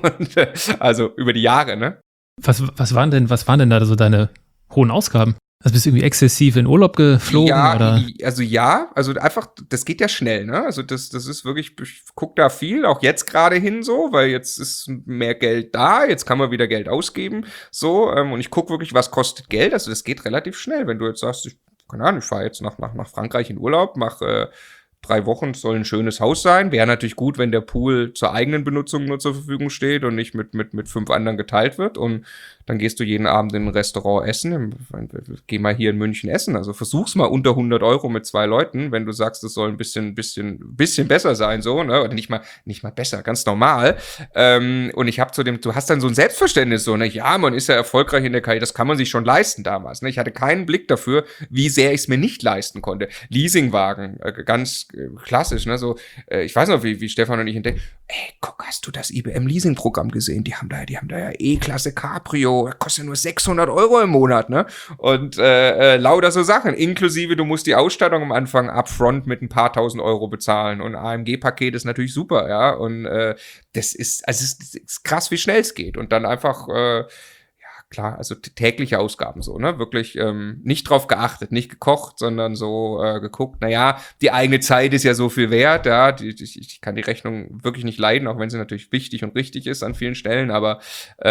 Also über die Jahre, ne? Was waren denn da so deine hohen Ausgaben? Also bist du irgendwie exzessiv in Urlaub geflogen? Ja, oder? Also einfach, das geht ja schnell, ne? Also das ist wirklich, ich guck da viel, auch jetzt gerade hin so, weil jetzt ist mehr Geld da, jetzt kann man wieder Geld ausgeben, so, und ich guck wirklich, was kostet Geld, also das geht relativ schnell, wenn du jetzt sagst, keine Ahnung, ich fahre jetzt nach Frankreich in Urlaub, mache 3 Wochen, soll ein schönes Haus sein. Wäre natürlich gut, wenn der Pool zur eigenen Benutzung nur zur Verfügung steht und nicht mit 5 anderen geteilt wird. Und dann gehst du jeden Abend in ein Restaurant essen. Geh mal hier in München essen. Also versuch's mal unter 100 Euro mit 2 Leuten, wenn du sagst, es soll ein bisschen besser sein, so, ne? Oder nicht mal besser, ganz normal. Und ich habe du hast dann so ein Selbstverständnis, so, ne? Ja, man ist ja erfolgreich in der Karriere, das kann man sich schon leisten damals, ne? Ich hatte keinen Blick dafür, wie sehr ich es mir nicht leisten konnte. Leasingwagen, ganz klassisch, ne? So, ich weiß noch, wie Stefan und ich entdecken, ey, guck, hast du das IBM-Leasing-Programm gesehen? Die haben da ja E-Klasse Cabrio, kostet nur 600 Euro im Monat, ne? Und lauter so Sachen, inklusive, du musst die Ausstattung am Anfang upfront mit ein paar tausend Euro bezahlen und AMG-Paket ist natürlich super, ja, und es ist krass, wie schnell es geht und dann einfach klar, also tägliche Ausgaben so, ne? Wirklich nicht drauf geachtet, nicht gekocht, sondern so geguckt, naja, die eigene Zeit ist ja so viel wert, ja, ich kann die Rechnung wirklich nicht leiden, auch wenn sie natürlich wichtig und richtig ist an vielen Stellen, aber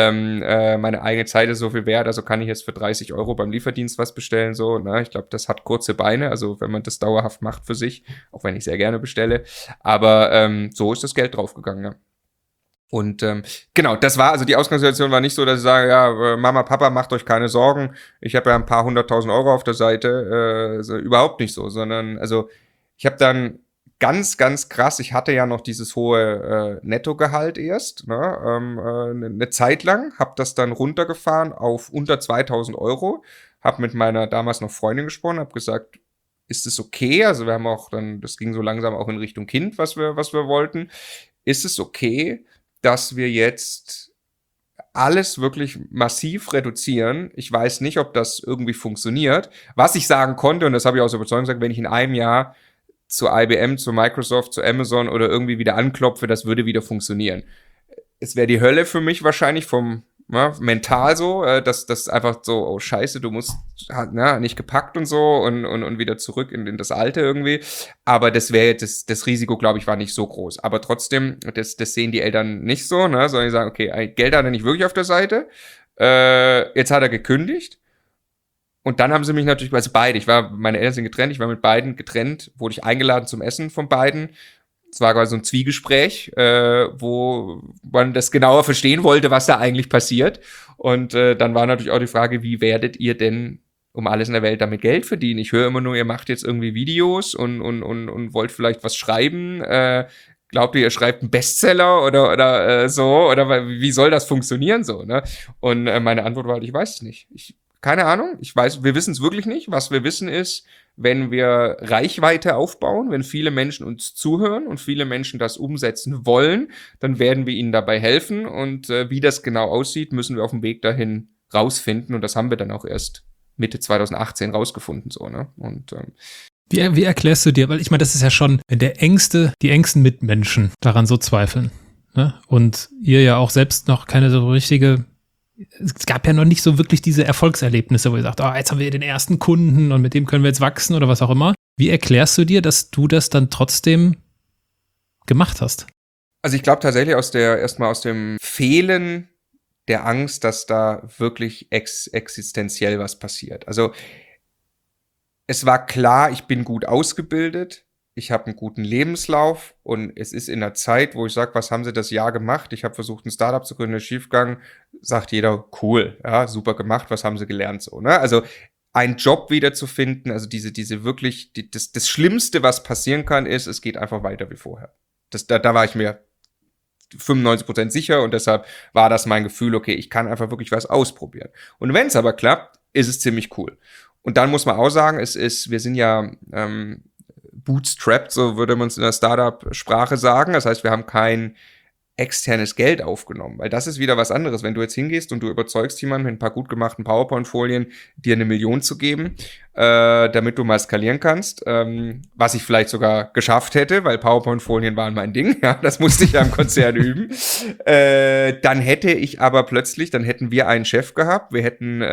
meine eigene Zeit ist so viel wert, also kann ich jetzt für 30 Euro beim Lieferdienst was bestellen, so, ne? Ich glaube, das hat kurze Beine, also wenn man das dauerhaft macht für sich, auch wenn ich sehr gerne bestelle, aber so ist das Geld draufgegangen, ja. Und genau, das war, also die Ausgangssituation war nicht so, dass ich sage, ja, Mama, Papa, macht euch keine Sorgen, ich habe ja ein paar 100.000 Euro auf der Seite, also überhaupt nicht so, sondern, also ich habe dann ganz, ganz krass, ich hatte ja noch dieses hohe Nettogehalt erst, ne, eine Zeit lang, habe das dann runtergefahren auf unter 2.000 Euro, habe mit meiner damals noch Freundin gesprochen, habe gesagt, ist es okay, also wir haben auch dann, das ging so langsam auch in Richtung Kind, was wir wollten, ist es okay, dass wir jetzt alles wirklich massiv reduzieren. Ich weiß nicht, ob das irgendwie funktioniert. Was ich sagen konnte, und das habe ich aus Überzeugung gesagt, wenn ich in einem Jahr zu IBM, zu Microsoft, zu Amazon oder irgendwie wieder anklopfe, das würde wieder funktionieren. Es wäre die Hölle für mich wahrscheinlich mental so, dass einfach so, oh Scheiße, du musst, nicht gepackt und so und wieder zurück in das Alte irgendwie. Aber das Risiko, glaube ich, war nicht so groß. Aber trotzdem, das sehen die Eltern nicht so, ne, sondern die sagen, okay, Geld hat er nicht wirklich auf der Seite. Jetzt hat er gekündigt. Und dann haben sie mich natürlich, also beide, meine Eltern sind getrennt, ich war mit beiden getrennt, wurde ich eingeladen zum Essen von beiden. Es war quasi so ein Zwiegespräch, wo man das genauer verstehen wollte, was da eigentlich passiert. Und dann war natürlich auch die Frage, wie werdet ihr denn um alles in der Welt damit Geld verdienen? Ich höre immer nur, ihr macht jetzt irgendwie Videos und wollt vielleicht was schreiben. Glaubt ihr schreibt einen Bestseller oder so? Oder wie soll das funktionieren so? Ne? Und meine Antwort war, ich weiß es nicht. Keine Ahnung, wir wissen es wirklich nicht. Was wir wissen ist, wenn wir Reichweite aufbauen, wenn viele Menschen uns zuhören und viele Menschen das umsetzen wollen, dann werden wir ihnen dabei helfen. Und wie das genau aussieht, müssen wir auf dem Weg dahin rausfinden. Und das haben wir dann auch erst Mitte 2018 rausgefunden. So, ne? Und Wie erklärst du dir, weil ich meine, das ist ja schon, wenn die engsten Mitmenschen daran so zweifeln, ne? Und ihr ja auch selbst noch keine so richtige, es gab ja noch nicht so wirklich diese Erfolgserlebnisse, wo ihr sagt, jetzt haben wir den ersten Kunden und mit dem können wir jetzt wachsen oder was auch immer. Wie erklärst du dir, dass du das dann trotzdem gemacht hast? Also ich glaube tatsächlich erstmal aus dem Fehlen der Angst, dass da wirklich existenziell was passiert. Also es war klar, ich bin gut ausgebildet, ich habe einen guten Lebenslauf und es ist in der Zeit, wo ich sage, was haben Sie das Jahr gemacht? Ich habe versucht, ein Startup zu gründen, ist schiefgegangen. Sagt jeder, cool, ja, super gemacht, was haben Sie gelernt? So, ne? Also einen Job wiederzufinden, also diese wirklich, das Schlimmste, was passieren kann, ist, es geht einfach weiter wie vorher. Da war ich mir 95% sicher und deshalb war das mein Gefühl, okay, ich kann einfach wirklich was ausprobieren. Und wenn es aber klappt, ist es ziemlich cool. Und dann muss man auch sagen, wir sind ja bootstrapped, so würde man es in der Startup-Sprache sagen. Das heißt, wir haben kein externes Geld aufgenommen, weil das ist wieder was anderes. Wenn du jetzt hingehst und du überzeugst jemanden mit ein paar gut gemachten PowerPoint-Folien, dir 1 Million zu geben, damit du mal skalieren kannst, was ich vielleicht sogar geschafft hätte, weil PowerPoint-Folien waren mein Ding, ja, das musste ich ja im Konzern üben, dann hätten wir einen Chef gehabt, wir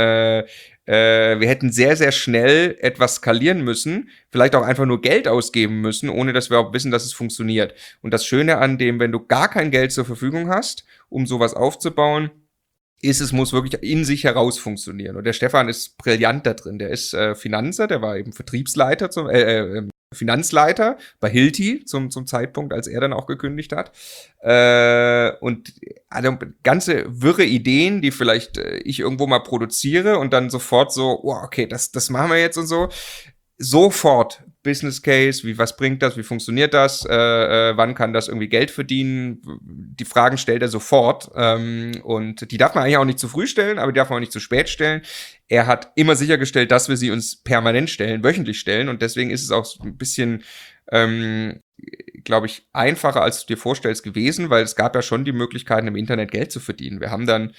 hätten sehr, sehr schnell etwas skalieren müssen, vielleicht auch einfach nur Geld ausgeben müssen, ohne dass wir auch wissen, dass es funktioniert. Und das Schöne an dem, wenn du gar kein Geld zur Verfügung hast, um sowas aufzubauen, es muss wirklich in sich heraus funktionieren. Und der Stefan ist brillant da drin. Der ist Finanzer, der war eben Vertriebsleiter, Finanzleiter bei Hilti zum Zeitpunkt, als er dann auch gekündigt hat. Und also ganze wirre Ideen, die vielleicht ich irgendwo mal produziere und dann sofort so, okay, das machen wir jetzt und so. Sofort Business Case, was bringt das, wie funktioniert das, wann kann das irgendwie Geld verdienen, die Fragen stellt er sofort und die darf man eigentlich auch nicht zu früh stellen, aber die darf man auch nicht zu spät stellen. Er hat immer sichergestellt, dass wir sie uns permanent stellen, wöchentlich stellen und deswegen ist es auch ein bisschen, glaube ich, einfacher, als du dir vorstellst gewesen, weil es gab ja schon die Möglichkeiten, im Internet Geld zu verdienen. Wir haben dann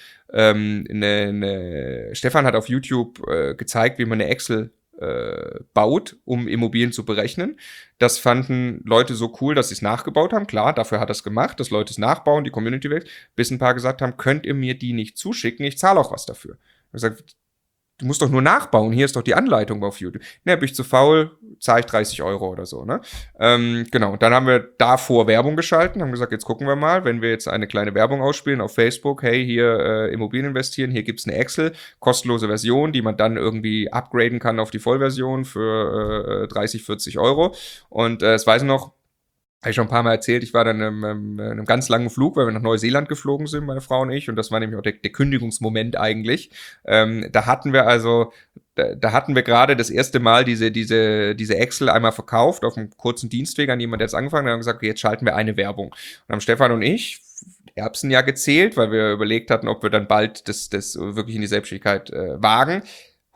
Stefan hat auf YouTube gezeigt, wie man eine Excel baut, um Immobilien zu berechnen. Das fanden Leute so cool, dass sie es nachgebaut haben. Klar, dafür hat er es gemacht, dass Leute es nachbauen, die Community wächst, bis ein paar gesagt haben, könnt ihr mir die nicht zuschicken? Ich zahle auch was dafür. Ich habe gesagt, du musst doch nur nachbauen, hier ist doch die Anleitung auf YouTube. Ne, bin ich zu faul, zahle ich 30 Euro oder so, ne? Genau, dann haben wir davor Werbung geschalten, haben gesagt, jetzt gucken wir mal, wenn wir jetzt eine kleine Werbung ausspielen auf Facebook, hey, hier Immobilien investieren, hier gibt's eine Excel, kostenlose Version, die man dann irgendwie upgraden kann auf die Vollversion für 30, 40 Euro. Und es weiß ich noch, habe ich schon ein paar Mal erzählt, ich war dann in einem ganz langen Flug, weil wir nach Neuseeland geflogen sind, meine Frau und ich, und das war nämlich auch der Kündigungsmoment eigentlich. Da hatten wir gerade das erste Mal diese Excel einmal verkauft auf einem kurzen Dienstweg an jemanden, der jetzt angefangen hat, und haben gesagt, okay, jetzt schalten wir eine Werbung. Und haben Stefan und ich Erbsen ja gezählt, weil wir überlegt hatten, ob wir dann bald das wirklich in die Selbstständigkeit wagen.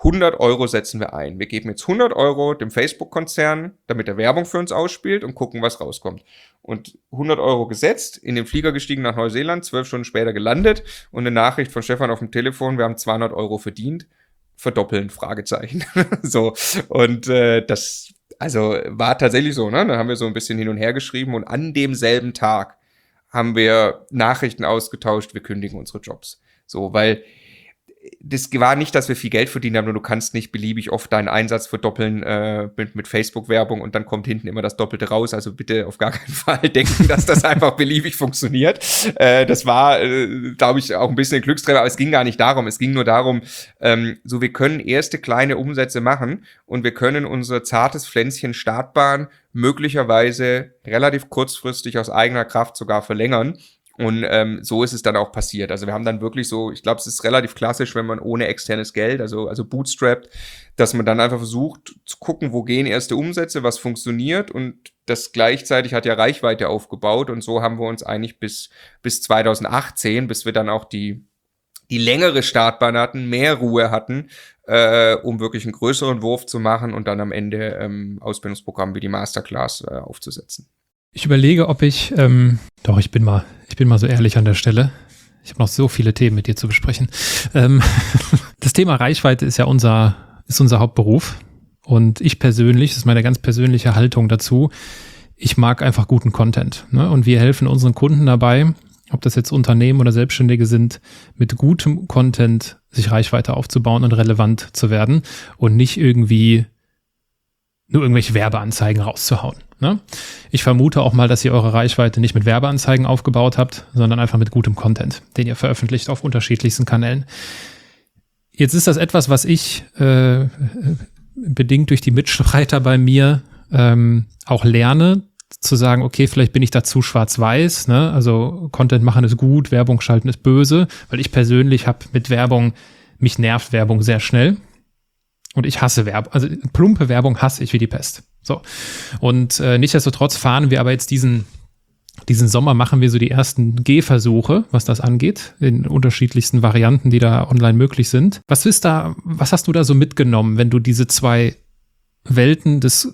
100 Euro setzen wir ein. Wir geben jetzt 100 Euro dem Facebook-Konzern, damit er Werbung für uns ausspielt und gucken, was rauskommt. Und 100 Euro gesetzt, in den Flieger gestiegen nach Neuseeland, 12 Stunden später gelandet und eine Nachricht von Stefan auf dem Telefon, wir haben 200 Euro verdient, verdoppeln, Fragezeichen. So, und das war tatsächlich so, ne? Dann haben wir so ein bisschen hin und her geschrieben und an demselben Tag haben wir Nachrichten ausgetauscht, wir kündigen unsere Jobs. So, weil das war nicht, dass wir viel Geld verdient haben, nur du kannst nicht beliebig oft deinen Einsatz verdoppeln mit Facebook-Werbung und dann kommt hinten immer das Doppelte raus. Also bitte auf gar keinen Fall denken, dass das einfach beliebig funktioniert. Das war, glaube ich, auch ein bisschen ein Glückstreffer, aber es ging gar nicht darum. Es ging nur darum, wir können erste kleine Umsätze machen und wir können unser zartes Pflänzchen Startbahn möglicherweise relativ kurzfristig aus eigener Kraft sogar verlängern. Und so ist es dann auch passiert. Also wir haben dann wirklich so, ich glaube, es ist relativ klassisch, wenn man ohne externes Geld, also bootstrapped, dass man dann einfach versucht zu gucken, wo gehen erste Umsätze, was funktioniert und das gleichzeitig hat ja Reichweite aufgebaut und so haben wir uns eigentlich bis 2018, bis wir dann auch die längere Startbahn hatten, mehr Ruhe hatten, um wirklich einen größeren Wurf zu machen und dann am Ende Ausbildungsprogramm wie die Masterclass aufzusetzen. Ich überlege, ob ich ich bin mal so ehrlich an der Stelle. Ich habe noch so viele Themen mit dir zu besprechen. Das Thema Reichweite ist ja unser Hauptberuf. Und ich persönlich, das ist meine ganz persönliche Haltung dazu, ich mag einfach guten Content. Ne? Und wir helfen unseren Kunden dabei, ob das jetzt Unternehmen oder Selbstständige sind, mit gutem Content sich Reichweite aufzubauen und relevant zu werden und nicht irgendwie nur irgendwelche Werbeanzeigen rauszuhauen. Ne? Ich vermute auch mal, dass ihr eure Reichweite nicht mit Werbeanzeigen aufgebaut habt, sondern einfach mit gutem Content, den ihr veröffentlicht auf unterschiedlichsten Kanälen. Jetzt ist das etwas, was ich bedingt durch die Mitstreiter bei mir auch lerne, zu sagen, okay, vielleicht bin ich da zu schwarz-weiß, ne? Also Content machen ist gut, Werbung schalten ist böse, weil ich persönlich habe mit Werbung, mich nervt Werbung sehr schnell. Und ich hasse Werbung, also plumpe Werbung hasse ich wie die Pest. So. Und nichtsdestotrotz fahren wir aber jetzt diesen Sommer, machen wir so die ersten Gehversuche, was das angeht, in unterschiedlichsten Varianten, die da online möglich sind. Was hast du da so mitgenommen, wenn du diese zwei Welten des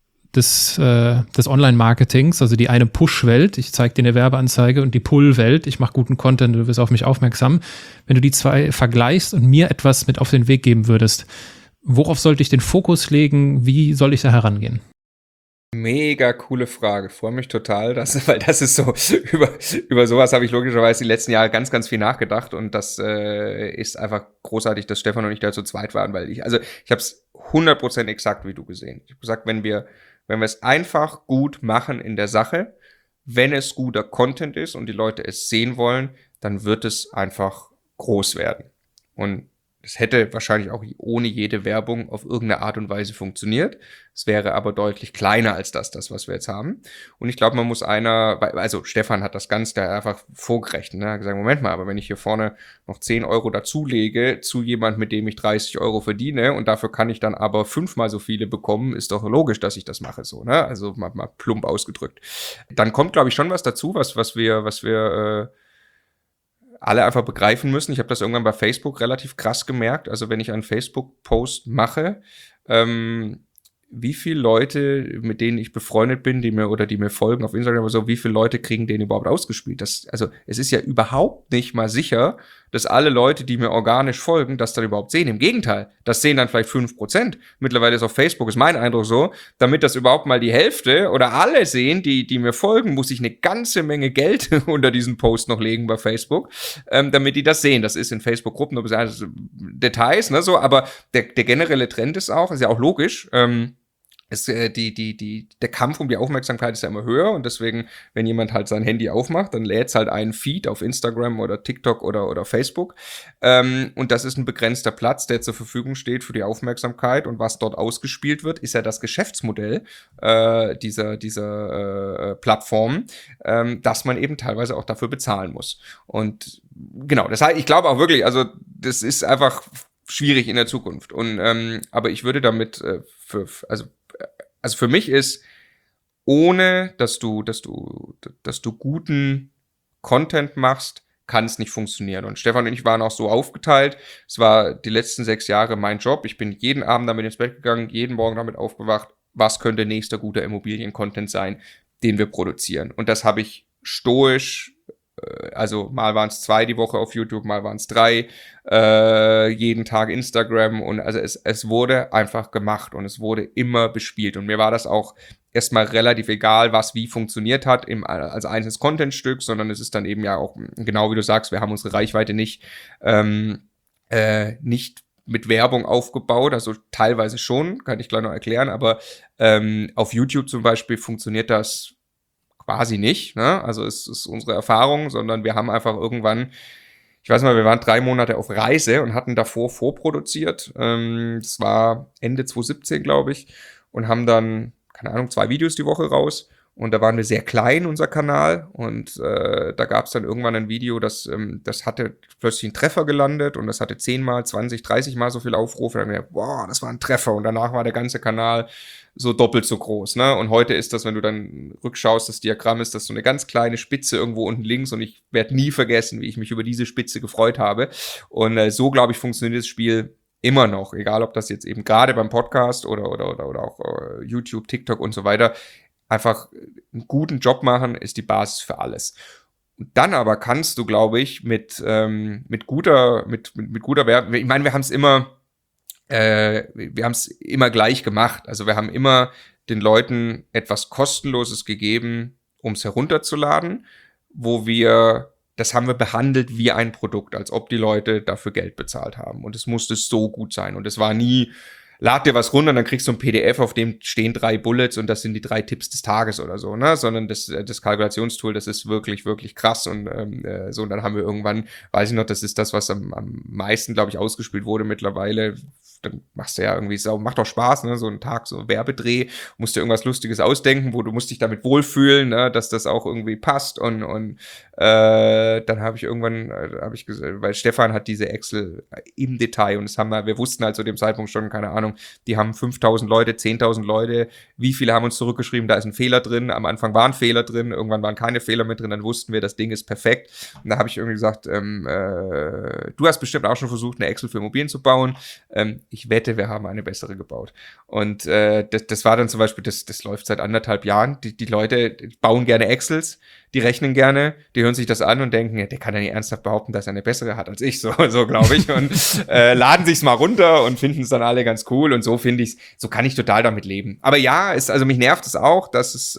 Online-Marketings, also die eine Push-Welt, ich zeige dir eine Werbeanzeige, und die Pull-Welt, ich mache guten Content, du wirst auf mich aufmerksam. Wenn du die zwei vergleichst und mir etwas mit auf den Weg geben würdest, worauf sollte ich den Fokus legen? Wie soll ich da herangehen? Mega coole Frage. Freue mich total, weil das ist so, über sowas habe ich logischerweise die letzten Jahre ganz, ganz viel nachgedacht und das ist einfach großartig, dass Stefan und ich da zu zweit waren, weil ich habe es 100% exakt wie du gesehen. Ich habe gesagt, wenn wir es einfach gut machen in der Sache, wenn es guter Content ist und die Leute es sehen wollen, dann wird es einfach groß werden. Und es hätte wahrscheinlich auch ohne jede Werbung auf irgendeine Art und Weise funktioniert. Es wäre aber deutlich kleiner als das, was wir jetzt haben. Und ich glaube, man muss Stefan hat das Ganze da einfach vorgerechnet. Ne? Er hat gesagt, Moment mal, aber wenn ich hier vorne noch 10 Euro dazulege zu jemand, mit dem ich 30 Euro verdiene und dafür kann ich dann aber 5-mal so viele bekommen, ist doch logisch, dass ich das mache so. Ne? Also mal plump ausgedrückt. Dann kommt, glaube ich, schon was dazu, was wir alle einfach begreifen müssen. Ich habe das irgendwann bei Facebook relativ krass gemerkt. Also wenn ich einen Facebook-Post mache, wie viele Leute, mit denen ich befreundet bin, die mir folgen auf Instagram oder so, wie viele Leute kriegen den überhaupt ausgespielt? Es ist ja überhaupt nicht mal sicher, dass alle Leute, die mir organisch folgen, das dann überhaupt sehen. Im Gegenteil, das sehen dann vielleicht 5%. Mittlerweile ist auf Facebook, ist mein Eindruck so, damit das überhaupt mal die Hälfte oder alle sehen, die mir folgen, muss ich eine ganze Menge Geld unter diesen Post noch legen bei Facebook, damit die das sehen. Das ist in Facebook-Gruppen, Details, ne, so, aber der generelle Trend ist ja auch logisch, der Kampf um die Aufmerksamkeit ist ja immer höher und deswegen, wenn jemand halt sein Handy aufmacht, dann lädt es halt einen Feed auf Instagram oder TikTok oder Facebook und das ist ein begrenzter Platz, der zur Verfügung steht für die Aufmerksamkeit und was dort ausgespielt wird, ist ja das Geschäftsmodell dieser Plattform, dass man eben teilweise auch dafür bezahlen muss und genau, das heißt, ich glaube auch wirklich, also das ist einfach schwierig in der Zukunft und aber ich würde damit für mich ist, ohne dass du guten Content machst, kann es nicht funktionieren. Und Stefan und ich waren auch so aufgeteilt. Es war die letzten 6 Jahre mein Job. Ich bin jeden Abend damit ins Bett gegangen, jeden Morgen damit aufgewacht. Was könnte nächster guter Immobilien-Content sein, den wir produzieren? Und das habe ich stoisch, also mal waren es 2 die Woche auf YouTube, mal waren es 3, jeden Tag Instagram, und also es wurde einfach gemacht und es wurde immer bespielt, und mir war das auch erstmal relativ egal, was wie funktioniert hat als einzelnes Contentstück, sondern es ist dann eben ja auch, genau wie du sagst, wir haben unsere Reichweite nicht mit Werbung aufgebaut, also teilweise schon, kann ich gleich noch erklären, aber auf YouTube zum Beispiel funktioniert das quasi nicht, ne? Also es ist unsere Erfahrung, sondern wir haben einfach irgendwann, ich weiß mal, wir waren 3 Monate auf Reise und hatten davor vorproduziert. Das war Ende 2017, glaube ich, und haben dann, keine Ahnung, 2 Videos die Woche raus. Und da waren wir sehr klein, unser Kanal. Und da gab es dann irgendwann ein Video, das hatte plötzlich einen Treffer gelandet, und das hatte 10 mal, 20, 30 Mal so viel Aufrufe. Da haben wir gedacht, boah, das war ein Treffer. Und danach war der ganze Kanal so doppelt so groß, ne? Und heute ist das, wenn du dann rückschaust, das Diagramm ist das so eine ganz kleine Spitze irgendwo unten links, und ich werde nie vergessen, wie ich mich über diese Spitze gefreut habe. Und so, glaube ich, funktioniert das Spiel immer noch, egal ob das jetzt eben gerade beim Podcast oder auch YouTube, TikTok und so weiter. Einfach einen guten Job machen ist die Basis für alles. Und dann aber kannst du, glaube ich, mit guter Werbung, ich meine, wir haben es immer gleich gemacht. Also wir haben immer den Leuten etwas Kostenloses gegeben, um es herunterzuladen, das haben wir behandelt wie ein Produkt, als ob die Leute dafür Geld bezahlt haben. Und es musste so gut sein. Und es war nie, lad dir was runter und dann kriegst du ein PDF, auf dem stehen 3 Bullets und das sind die 3 Tipps des Tages oder so, ne? Sondern das Kalkulationstool, das ist wirklich, wirklich krass. Und so, und dann haben wir irgendwann, weiß ich noch, das ist das, was am meisten, glaube ich, ausgespielt wurde mittlerweile. Dann machst du ja irgendwie, macht doch Spaß, ne? So einen Tag, so Werbedreh, musst dir irgendwas Lustiges ausdenken, wo du musst dich damit wohlfühlen, ne? Dass das auch irgendwie passt, und dann habe ich irgendwann, gesagt, weil Stefan hat diese Excel im Detail, und wir wussten halt zu dem Zeitpunkt schon, keine Ahnung, die haben 5.000 Leute, 10.000 Leute, wie viele haben uns zurückgeschrieben, da ist ein Fehler drin, am Anfang waren Fehler drin, irgendwann waren keine Fehler mehr drin, dann wussten wir, das Ding ist perfekt. Und da habe ich irgendwie gesagt, du hast bestimmt auch schon versucht, eine Excel für Immobilien zu bauen, ich wette, wir haben eine bessere gebaut. Und das war dann zum Beispiel, das läuft seit 1,5 Jahren. Die Leute bauen gerne Excels, die rechnen gerne, die hören sich das an und denken, ja, der kann ja nicht ernsthaft behaupten, dass er eine bessere hat als ich, so glaube ich. Und laden sich's mal runter und finden es dann alle ganz cool. Und so finde ich's, so kann ich total damit leben. Aber ja, also mich nervt es auch, dass es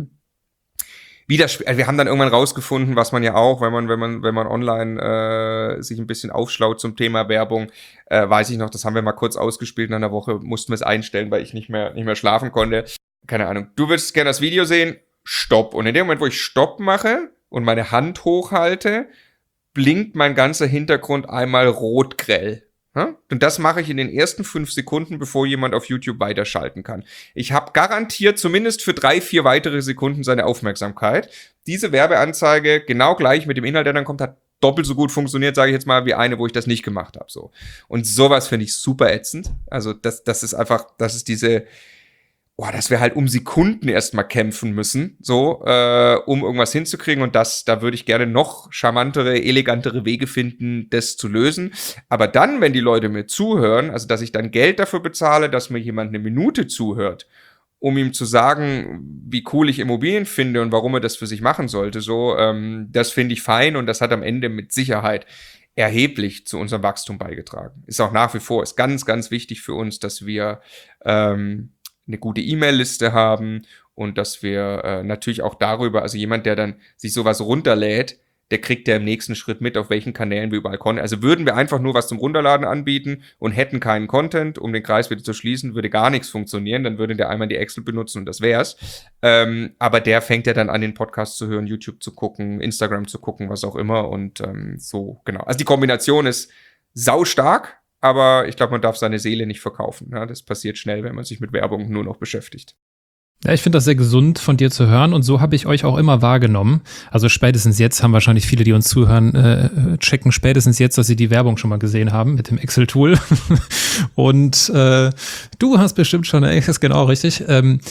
wir haben dann irgendwann rausgefunden, was man ja auch, wenn man online sich ein bisschen aufschlaut zum Thema Werbung, weiß ich noch, das haben wir mal kurz ausgespielt, in einer Woche mussten wir es einstellen, weil ich nicht mehr schlafen konnte. Keine Ahnung. Du würdest gerne das Video sehen? Stopp. Und in dem Moment, wo ich Stopp mache und meine Hand hochhalte, blinkt mein ganzer Hintergrund einmal rot-grell. Und das mache ich in den ersten 5 Sekunden, bevor jemand auf YouTube weiterschalten kann. Ich habe garantiert zumindest für 3, 4 weitere Sekunden seine Aufmerksamkeit. Diese Werbeanzeige, genau gleich mit dem Inhalt, der dann kommt, hat doppelt so gut funktioniert, sage ich jetzt mal, wie eine, wo ich das nicht gemacht habe. So. Und sowas finde ich super ätzend. Also das ist einfach, das ist diese, dass wir halt um Sekunden erstmal kämpfen müssen, so, um irgendwas hinzukriegen, und da würde ich gerne noch charmantere, elegantere Wege finden, das zu lösen. Aber dann, wenn die Leute mir zuhören, also dass ich dann Geld dafür bezahle, dass mir jemand eine Minute zuhört, um ihm zu sagen, wie cool ich Immobilien finde und warum er das für sich machen sollte, so, das finde ich fein, und das hat am Ende mit Sicherheit erheblich zu unserem Wachstum beigetragen. Ist auch nach wie vor, ist ganz, ganz wichtig für uns, dass wir eine gute E-Mail-Liste haben, und dass wir natürlich auch darüber, also jemand, der dann sich sowas runterlädt, der kriegt ja im nächsten Schritt mit, auf welchen Kanälen wir überall Content. Also würden wir einfach nur was zum Runterladen anbieten und hätten keinen Content, um den Kreis wieder zu schließen, würde gar nichts funktionieren. Dann würde der einmal die Excel benutzen und das wär's. Aber der fängt ja dann an, den Podcast zu hören, YouTube zu gucken, Instagram zu gucken, was auch immer. Und so, genau. Also die Kombination ist saustark, aber ich glaube, man darf seine Seele nicht verkaufen. Ja? Das passiert schnell, wenn man sich mit Werbung nur noch beschäftigt. Ja, ich finde das sehr gesund von dir zu hören, und so habe ich euch auch immer wahrgenommen. Also spätestens jetzt haben wahrscheinlich viele, die uns zuhören, checken spätestens jetzt, dass sie die Werbung schon mal gesehen haben mit dem Excel-Tool. Und du hast bestimmt schon, das ist genau richtig.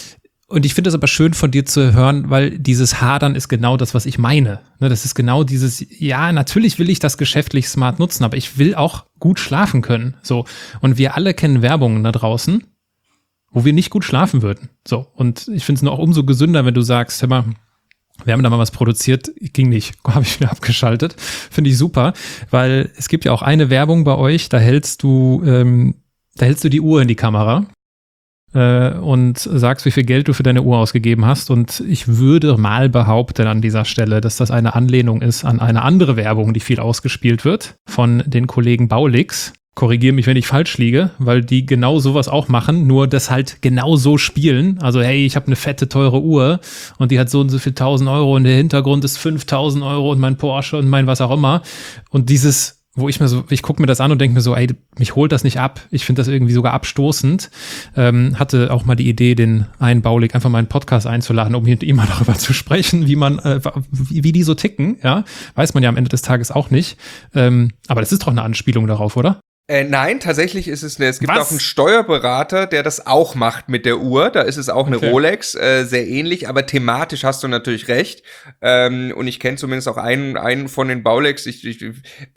Und ich finde es aber schön von dir zu hören, weil dieses Hadern ist genau das, was ich meine. Ne, das ist genau dieses, ja, natürlich will ich das geschäftlich smart nutzen, aber ich will auch gut schlafen können. So. Und wir alle kennen Werbungen da draußen, wo wir nicht gut schlafen würden. So. Und ich finde es noch umso gesünder, wenn du sagst, hör mal, wir haben da mal was produziert, ging nicht, habe ich wieder abgeschaltet. Finde ich super, weil es gibt ja auch eine Werbung bei euch, da hältst du die Uhr in die Kamera und sagst, wie viel Geld du für deine Uhr ausgegeben hast. Und ich würde mal behaupten an dieser Stelle, dass das eine Anlehnung ist an eine andere Werbung, die viel ausgespielt wird von den Kollegen Baulix. Korrigiere mich, wenn ich falsch liege, weil die genau sowas auch machen, nur das halt genau so spielen. Also hey, ich habe eine fette, teure Uhr und die hat so und so viel 1.000 Euro und der Hintergrund ist 5.000 Euro und mein Porsche und mein was auch immer. Und dieses, wo ich gucke mir das an und denke mir so, ey, mich holt das nicht ab. Ich finde das irgendwie sogar abstoßend. Hatte auch mal die Idee, den einen Baulig einfach mal einen Podcast einzuladen, um mit ihm mal darüber zu sprechen, wie die so ticken. Ja, weiß man ja am Ende des Tages auch nicht. Aber das ist doch eine Anspielung darauf, oder? Nein, tatsächlich ist es es gibt auch einen Steuerberater, der das auch macht mit der Uhr. Da ist es auch eine Rolex, sehr ähnlich, aber thematisch hast du natürlich recht. Und ich kenne zumindest auch einen von den Baulex. Die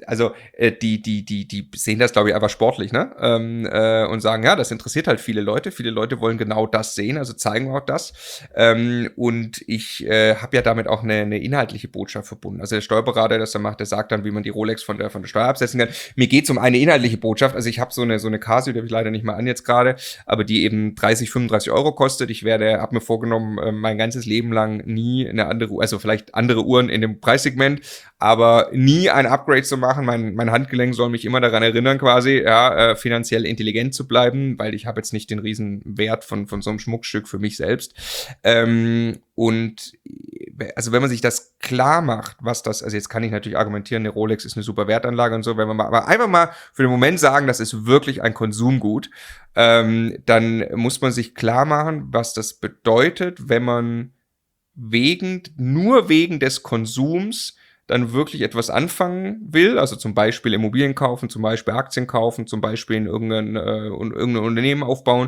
sehen das, glaube ich, einfach sportlich, ne? Und sagen, ja, das interessiert halt viele Leute. Viele Leute wollen genau das sehen, also zeigen auch das. Und ich habe ja damit auch eine inhaltliche Botschaft verbunden. Also der Steuerberater, der das dann macht, der sagt dann, wie man die Rolex von der Steuer absetzen kann. Mir geht's um eine inhaltliche Botschaft. Also ich habe so eine Casio, die habe ich leider nicht mal an jetzt gerade, aber die eben 30, 35 Euro kostet. Ich habe mir vorgenommen, mein ganzes Leben lang nie eine andere Uhr, also vielleicht andere Uhren in dem Preissegment, aber nie ein Upgrade zu machen. Mein Handgelenk soll mich immer daran erinnern, quasi, ja, finanziell intelligent zu bleiben, weil ich habe jetzt nicht den riesen Wert von so einem Schmuckstück für mich selbst. Und also wenn man sich das klar macht, also jetzt kann ich natürlich argumentieren, eine Rolex ist eine super Wertanlage und so, wenn wir aber einfach mal für den Moment sagen, das ist wirklich ein Konsumgut, dann muss man sich klar machen, was das bedeutet, wenn man nur wegen des Konsums dann wirklich etwas anfangen will, also zum Beispiel Immobilien kaufen, zum Beispiel Aktien kaufen, zum Beispiel in irgendein Unternehmen aufbauen,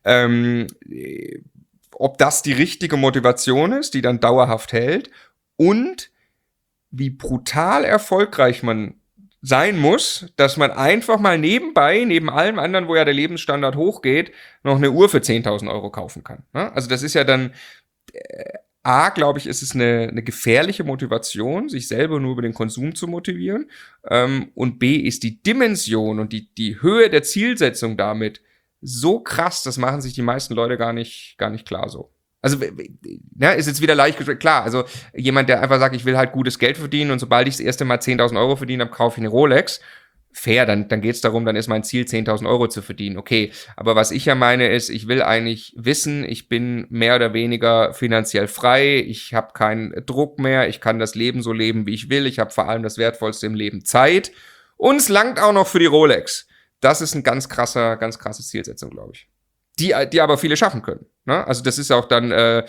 ob das die richtige Motivation ist, die dann dauerhaft hält und wie brutal erfolgreich man sein muss, dass man einfach mal nebenbei, neben allem anderen, wo ja der Lebensstandard hochgeht, noch eine Uhr für 10.000 Euro kaufen kann. Also das ist ja dann, A, glaube ich, ist es eine gefährliche Motivation, sich selber nur über den Konsum zu motivieren, und B, ist die Dimension und die Höhe der Zielsetzung damit so krass, das machen sich die meisten Leute gar nicht klar so. Also, ja, ist jetzt wieder leicht gesagt, klar, also jemand, der einfach sagt, ich will halt gutes Geld verdienen und sobald ich das erste Mal 10.000 Euro verdiene, dann kaufe ich eine Rolex. Fair, dann geht's darum, dann ist mein Ziel, 10.000 Euro zu verdienen. Okay, aber was ich ja meine ist, ich will eigentlich wissen, ich bin mehr oder weniger finanziell frei, ich habe keinen Druck mehr, ich kann das Leben so leben, wie ich will, ich habe vor allem das Wertvollste im Leben, Zeit. Und es langt auch noch für die Rolex. Das ist eine ganz krasse Zielsetzung, glaube ich. Die aber viele schaffen können. Ne? Also das ist auch dann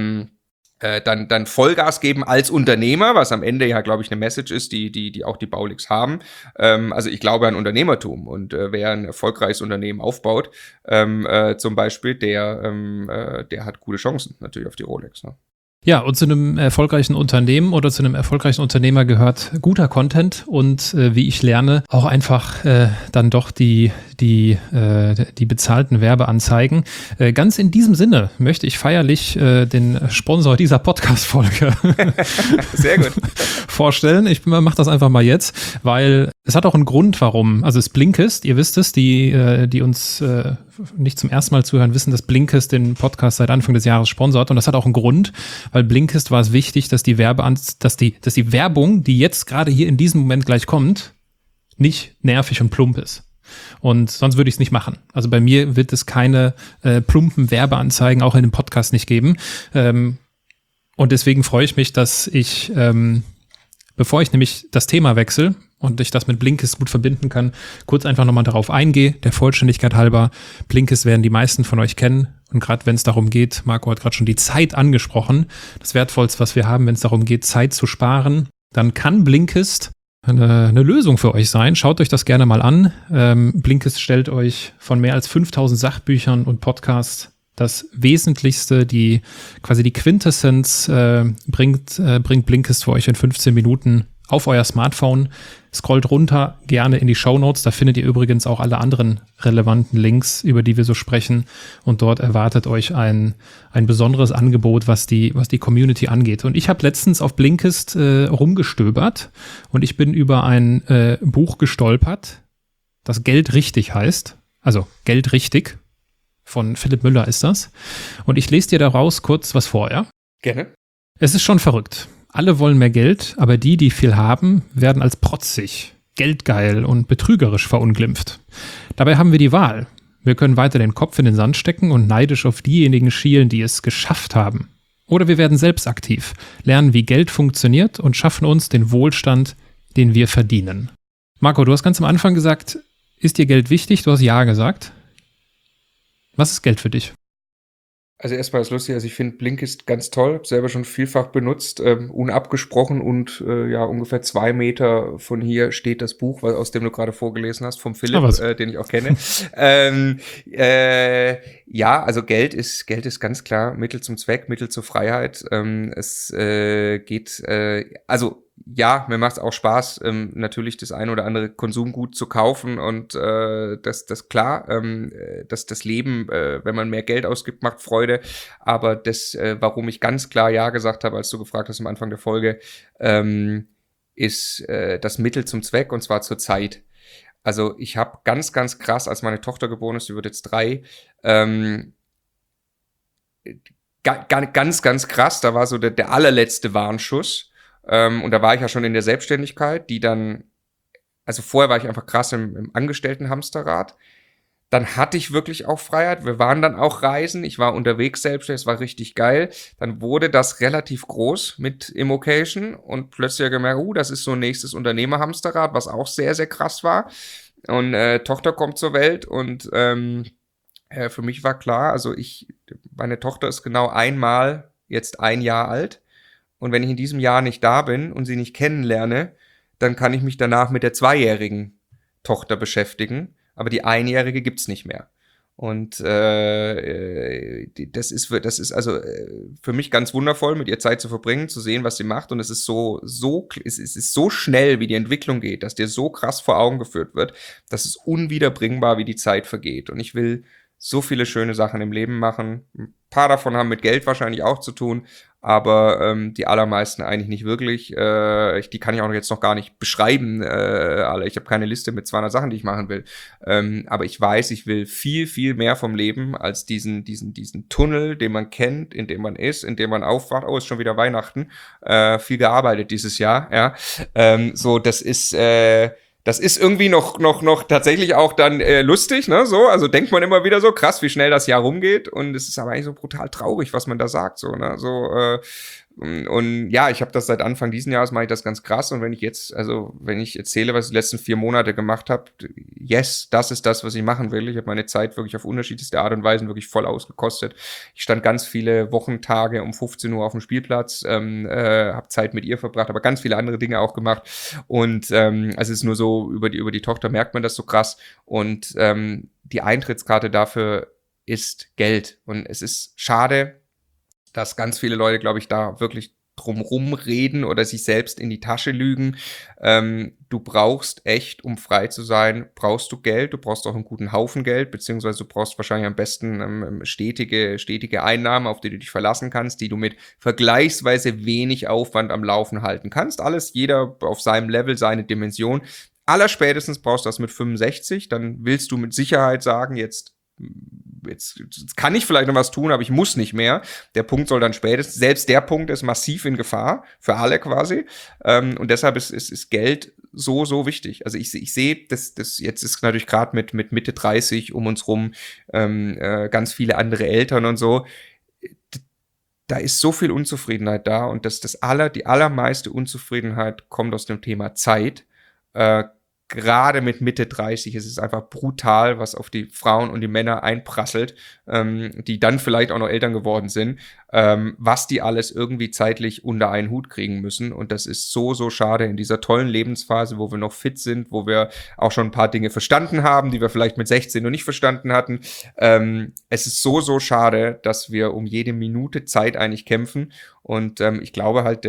Vollgas geben als Unternehmer, was am Ende ja, glaube ich, eine Message ist, die auch die Baulix haben. Also ich glaube an Unternehmertum und wer ein erfolgreiches Unternehmen aufbaut, zum Beispiel, der hat gute Chancen natürlich auf die Rolex. Ne? Ja, und zu einem erfolgreichen Unternehmen oder zu einem erfolgreichen Unternehmer gehört guter Content und wie ich lerne, auch einfach dann doch die bezahlten Werbeanzeigen. Ganz in diesem Sinne möchte ich feierlich den Sponsor dieser Podcast-Folge Sehr gut. vorstellen. Ich mache das einfach mal jetzt, weil es hat auch einen Grund, warum. Also es Blinkist, ihr wisst es, die uns nicht zum ersten Mal zuhören, wissen, dass Blinkist den Podcast seit Anfang des Jahres sponsort und das hat auch einen Grund, weil Blinkist war es wichtig, dass die Werbung, die jetzt gerade hier in diesem Moment gleich kommt, nicht nervig und plump ist. Und sonst würde ich es nicht machen. Also bei mir wird es keine plumpen Werbeanzeigen auch in dem Podcast nicht geben. Und deswegen freue ich mich, dass ich, bevor ich nämlich das Thema wechsle und ich das mit Blinkist gut verbinden kann, kurz einfach nochmal darauf eingehe. Der Vollständigkeit halber, Blinkist werden die meisten von euch kennen. Und gerade wenn es darum geht, Marco hat gerade schon die Zeit angesprochen, das Wertvollste, was wir haben, wenn es darum geht, Zeit zu sparen, dann kann Blinkist eine Lösung für euch sein. Schaut euch das gerne mal an. Blinkist stellt euch von mehr als 5.000 Sachbüchern und Podcasts Das Wesentlichste, quasi die Quintessenz bringt Blinkist für euch in 15 Minuten auf euer Smartphone. Scrollt runter, gerne in die Shownotes. Da findet ihr übrigens auch alle anderen relevanten Links, über die wir so sprechen. Und dort erwartet euch ein besonderes Angebot, was die Community angeht. Und ich habe letztens auf Blinkist rumgestöbert und ich bin über ein Buch gestolpert, das Geld richtig heißt. Also Geld richtig. Von Philipp Müller ist das. Und ich lese dir daraus kurz was vor, ja? Gerne. Es ist schon verrückt. Alle wollen mehr Geld, aber die viel haben, werden als protzig, geldgeil und betrügerisch verunglimpft. Dabei haben wir die Wahl. Wir können weiter den Kopf in den Sand stecken und neidisch auf diejenigen schielen, die es geschafft haben. Oder wir werden selbst aktiv, lernen, wie Geld funktioniert und schaffen uns den Wohlstand, den wir verdienen. Marco, du hast ganz am Anfang gesagt, ist dir Geld wichtig? Du hast Ja gesagt. Was ist Geld für dich? Also erstmal ist lustig, also ich finde Blinkist ganz toll, habe selber schon vielfach benutzt, unabgesprochen und ungefähr 2 Meter von hier steht das Buch, aus dem du gerade vorgelesen hast, vom Philipp, den ich auch kenne. Also Geld ist ganz klar Mittel zum Zweck, Mittel zur Freiheit. Mir macht es auch Spaß, natürlich das ein oder andere Konsumgut zu kaufen und das Leben, wenn man mehr Geld ausgibt, macht Freude. Aber warum ich ganz klar Ja gesagt habe, als du gefragt hast am Anfang der Folge, ist das Mittel zum Zweck und zwar zur Zeit. Also ich habe ganz, ganz krass, als meine Tochter geboren ist, die wird jetzt 3, ganz, ganz krass, da war so der allerletzte Warnschuss. Und da war ich ja schon in der Selbstständigkeit, vorher war ich einfach krass im Angestellten-Hamsterrad. Dann hatte ich wirklich auch Freiheit. Wir waren dann auch reisen. Ich war unterwegs selbstständig. Es war richtig geil. Dann wurde das relativ groß mit Immocation und plötzlich habe ich gemerkt, das ist so ein nächstes Unternehmer-Hamsterrad, was auch sehr, sehr krass war. Und Tochter kommt zur Welt und für mich war klar, meine Tochter ist genau einmal jetzt 1 Jahr alt. Und wenn ich in diesem Jahr nicht da bin und sie nicht kennenlerne, dann kann ich mich danach mit der 2-jährigen Tochter beschäftigen. Aber die 1-jährige gibt's nicht mehr. Und das ist für mich ganz wundervoll, mit ihr Zeit zu verbringen, zu sehen, was sie macht. Und es ist es ist so schnell, wie die Entwicklung geht, dass dir so krass vor Augen geführt wird, dass es unwiederbringbar, wie die Zeit vergeht. Und ich will so viele schöne Sachen im Leben machen. Ein paar davon haben mit Geld wahrscheinlich auch zu tun, aber die allermeisten eigentlich nicht wirklich. Die kann ich auch jetzt noch gar nicht beschreiben. Ich habe keine Liste mit 200 Sachen, die ich machen will. Aber ich weiß, ich will viel, viel mehr vom Leben als diesen Tunnel, den man kennt, in dem man ist, in dem man aufwacht. Oh, ist schon wieder Weihnachten. Viel gearbeitet dieses Jahr. Ja, das ist irgendwie noch tatsächlich auch dann lustig, ne? So, also denkt man immer wieder so, krass, wie schnell das Jahr rumgeht. Und es ist aber eigentlich so brutal traurig, was man da sagt, so, ne? So, und ja, ich habe das seit Anfang diesen Jahres, mache ich das ganz krass. Und wenn ich erzähle, was ich die letzten 4 Monate gemacht habe, yes, das ist das, was ich machen will. Ich habe meine Zeit wirklich auf unterschiedlichste Art und Weise wirklich voll ausgekostet. Ich stand ganz viele Wochentage um 15 Uhr auf dem Spielplatz, habe Zeit mit ihr verbracht, aber ganz viele andere Dinge auch gemacht. Und es ist nur so, über die Tochter merkt man das so krass. Und die Eintrittskarte dafür ist Geld. Und es ist schade, dass ganz viele Leute, glaube ich, da wirklich drumrum reden oder sich selbst in die Tasche lügen. Du brauchst echt, um frei zu sein, brauchst du Geld. Du brauchst auch einen guten Haufen Geld, beziehungsweise du brauchst wahrscheinlich am besten stetige Einnahmen, auf die du dich verlassen kannst, die du mit vergleichsweise wenig Aufwand am Laufen halten kannst. Jeder auf seinem Level, seine Dimension. Allerspätestens brauchst du das mit 65. Dann willst du mit Sicherheit sagen, jetzt kann ich vielleicht noch was tun, aber ich muss nicht mehr. Der Punkt soll dann selbst der Punkt ist massiv in Gefahr, für alle quasi. Und deshalb ist Geld so wichtig. Also ich sehe, das jetzt ist natürlich gerade mit Mitte 30 um uns rum ganz viele andere Eltern und so. Da ist so viel Unzufriedenheit da und die allermeiste Unzufriedenheit kommt aus dem Thema Zeit. gerade mit Mitte 30 ist es einfach brutal, was auf die Frauen und die Männer einprasselt, die dann vielleicht auch noch Eltern geworden sind, was die alles irgendwie zeitlich unter einen Hut kriegen müssen. Und das ist so, so schade in dieser tollen Lebensphase, wo wir noch fit sind, wo wir auch schon ein paar Dinge verstanden haben, die wir vielleicht mit 16 noch nicht verstanden hatten. Es ist so, so schade, dass wir um jede Minute Zeit eigentlich kämpfen. Und ich glaube halt,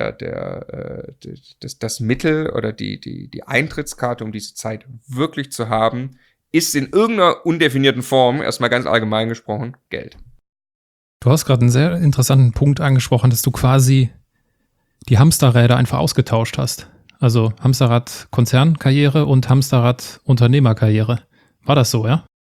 das Mittel oder die Eintrittskarte, um diese Zeit wirklich zu haben, ist in irgendeiner undefinierten Form, erstmal ganz allgemein gesprochen, Geld. Du hast gerade einen sehr interessanten Punkt angesprochen, dass du quasi die Hamsterräder einfach ausgetauscht hast. Also Hamsterrad-Konzernkarriere und Hamsterrad-Unternehmerkarriere. War das so, ja?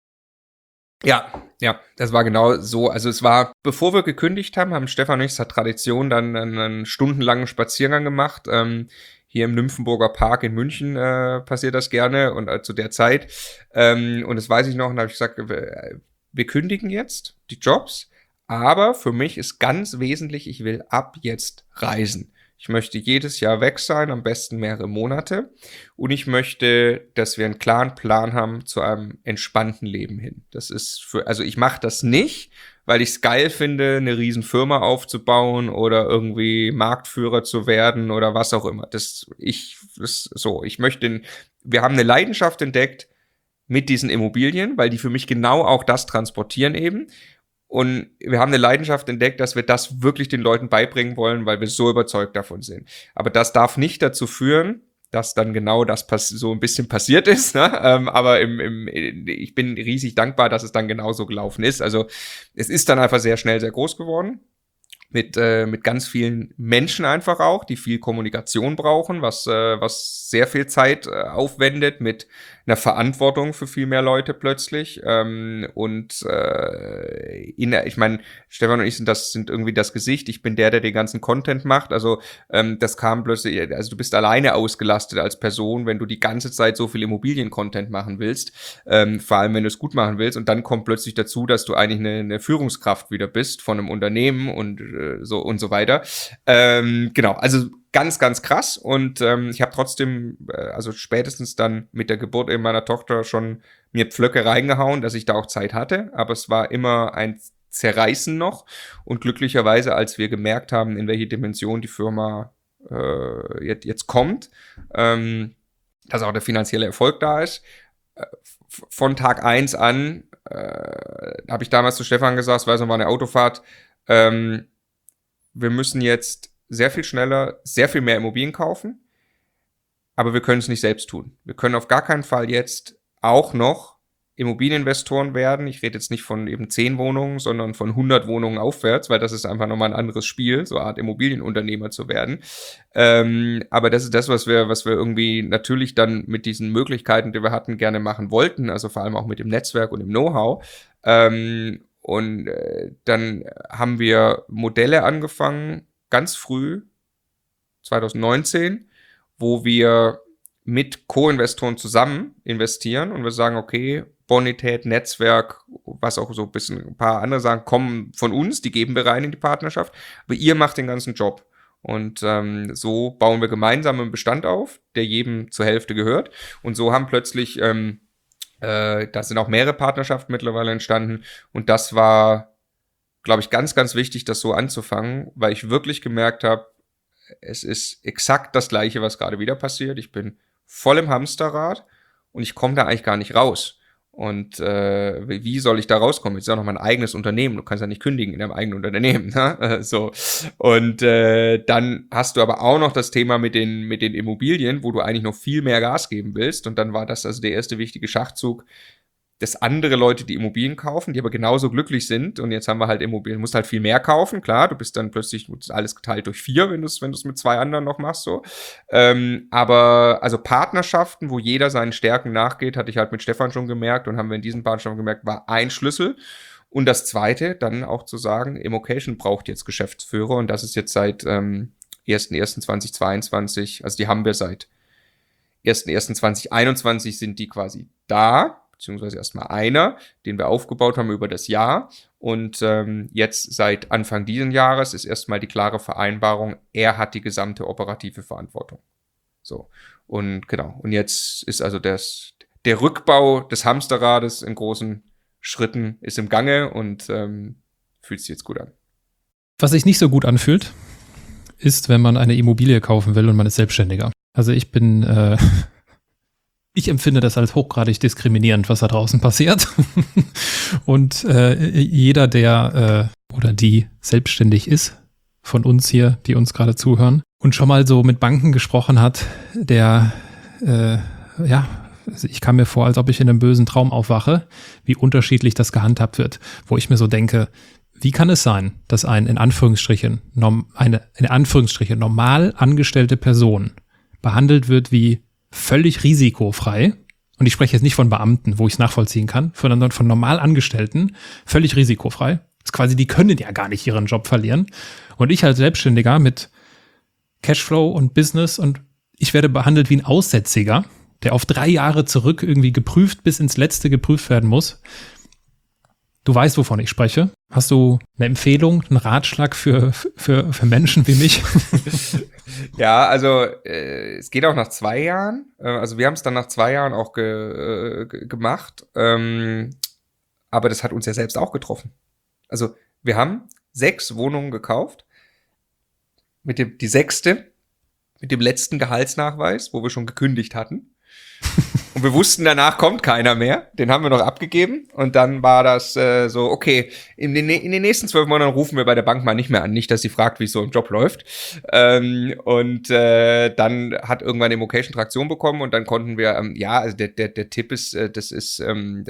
Ja, das war genau so. Also es war, bevor wir gekündigt haben Stefan und ich, es hat Tradition, dann einen stundenlangen Spaziergang gemacht. Hier im Nymphenburger Park in München passiert das gerne und zu der Zeit. Und das weiß ich noch, und da habe ich gesagt, wir kündigen jetzt die Jobs, aber für mich ist ganz wesentlich, ich will ab jetzt reisen. Ich möchte jedes Jahr weg sein, am besten mehrere Monate. Und ich möchte, dass wir einen klaren Plan haben zu einem entspannten Leben hin. Das ist also ich mache das nicht, weil ich es geil finde, eine riesen Firma aufzubauen oder irgendwie Marktführer zu werden oder was auch immer. Wir haben eine Leidenschaft entdeckt mit diesen Immobilien, weil die für mich genau auch das transportieren eben. Und wir haben eine Leidenschaft entdeckt, dass wir das wirklich den Leuten beibringen wollen, weil wir so überzeugt davon sind. Aber das darf nicht dazu führen, dass dann genau das so ein bisschen passiert ist. Ne? Aber ich bin riesig dankbar, dass es dann genauso gelaufen ist. Also es ist dann einfach sehr schnell sehr groß geworden. Mit ganz vielen Menschen einfach auch, die viel Kommunikation brauchen, was sehr viel Zeit aufwendet, mit einer Verantwortung für viel mehr Leute plötzlich. Ich meine, Stefan und ich sind irgendwie das Gesicht. Ich bin der den ganzen Content macht. Also das kam plötzlich, also du bist alleine ausgelastet als Person, wenn du die ganze Zeit so viel Immobilien-Content machen willst, vor allem wenn du es gut machen willst. Und dann kommt plötzlich dazu, dass du eigentlich eine Führungskraft wieder bist von einem Unternehmen und so weiter. Genau, also ganz, ganz krass. Und ich habe trotzdem, also spätestens dann mit der Geburt eben meiner Tochter schon mir Pflöcke reingehauen, dass ich da auch Zeit hatte. Aber es war immer ein Zerreißen noch. Und glücklicherweise, als wir gemerkt haben, in welche Dimension die Firma jetzt kommt, dass auch der finanzielle Erfolg da ist, von Tag 1 an habe ich damals zu Stefan gesagt, es war eine Autofahrt, wir müssen jetzt sehr viel schneller, sehr viel mehr Immobilien kaufen, aber wir können es nicht selbst tun. Wir können auf gar keinen Fall jetzt auch noch Immobilieninvestoren werden. Ich rede jetzt nicht von eben 10 Wohnungen, sondern von 100 Wohnungen aufwärts, weil das ist einfach nochmal ein anderes Spiel, so eine Art Immobilienunternehmer zu werden. Aber das ist das, was wir irgendwie natürlich dann mit diesen Möglichkeiten, die wir hatten, gerne machen wollten, also vor allem auch mit dem Netzwerk und dem Know-how. Dann haben wir Modelle angefangen, ganz früh, 2019, wo wir mit Co-Investoren zusammen investieren und wir sagen, okay, Bonität, Netzwerk, was auch so ein bisschen ein paar andere sagen, kommen von uns, die geben wir rein in die Partnerschaft, aber ihr macht den ganzen Job. Und so bauen wir gemeinsam einen Bestand auf, der jedem zur Hälfte gehört. Und so haben plötzlich, da sind auch mehrere Partnerschaften mittlerweile entstanden. Und das war, glaube ich, ganz, ganz wichtig, das so anzufangen, weil ich wirklich gemerkt habe, es ist exakt das Gleiche, was gerade wieder passiert. Ich bin voll im Hamsterrad und ich komme da eigentlich gar nicht raus. Und wie soll ich da rauskommen? Jetzt ist ja noch mein eigenes Unternehmen. Du kannst ja nicht kündigen in deinem eigenen Unternehmen. Ne? So. Und dann hast du aber auch noch das Thema mit den Immobilien, wo du eigentlich noch viel mehr Gas geben willst. Und dann war das also der erste wichtige Schachzug, dass andere Leute die Immobilien kaufen, die aber genauso glücklich sind. Und jetzt haben wir halt Immobilien, musst halt viel mehr kaufen. Klar, du bist dann plötzlich alles geteilt durch 4, wenn du es mit 2 anderen noch machst. So. Aber also Partnerschaften, wo jeder seinen Stärken nachgeht, hatte ich halt mit Stefan schon gemerkt und haben wir in diesen Partnerschaften gemerkt, war ein Schlüssel. Und das Zweite, dann auch zu sagen, Immocation braucht jetzt Geschäftsführer. Und das ist jetzt seit 1.1.2022, also die haben wir seit 1.1.2021 sind die quasi da. Beziehungsweise erstmal einer, den wir aufgebaut haben über das Jahr. Und jetzt seit Anfang dieses Jahres ist erstmal die klare Vereinbarung, er hat die gesamte operative Verantwortung. So. Und genau. Und jetzt ist also der Rückbau des Hamsterrades in großen Schritten ist im Gange und fühlt sich jetzt gut an. Was sich nicht so gut anfühlt, ist, wenn man eine Immobilie kaufen will und man ist Selbstständiger. Also ich empfinde das als hochgradig diskriminierend, was da draußen passiert. Und jeder, der oder die selbstständig ist, von uns hier, die uns gerade zuhören, und schon mal so mit Banken gesprochen hat, also ich kam mir vor, als ob ich in einem bösen Traum aufwache, wie unterschiedlich das gehandhabt wird. Wo ich mir so denke, wie kann es sein, dass eine in Anführungsstrichen normal angestellte Person behandelt wird wie völlig risikofrei? Und ich spreche jetzt nicht von Beamten, wo ich es nachvollziehen kann, sondern von normal Angestellten, völlig risikofrei. Das ist quasi, die können ja gar nicht ihren Job verlieren. Und ich als Selbstständiger mit Cashflow und Business und ich werde behandelt wie ein Aussätziger, der auf 3 Jahre zurück irgendwie geprüft, bis ins Letzte geprüft werden muss. Du weißt, wovon ich spreche. Hast du eine Empfehlung, einen Ratschlag für Menschen wie mich? Ja, also es geht auch nach 2 Jahren. Also wir haben es dann nach 2 Jahren auch gemacht. Aber das hat uns ja selbst auch getroffen. Also wir haben 6 Wohnungen gekauft. Die 6. mit dem letzten Gehaltsnachweis, wo wir schon gekündigt hatten. Und wir wussten, danach kommt keiner mehr. Den haben wir noch abgegeben. Und dann war das so, okay, in den nächsten 12 Monaten rufen wir bei der Bank mal nicht mehr an. Nicht, dass sie fragt, wie es so im Job läuft. Dann hat irgendwann Immocation Traktion bekommen und dann konnten wir, also der Tipp ist, das ist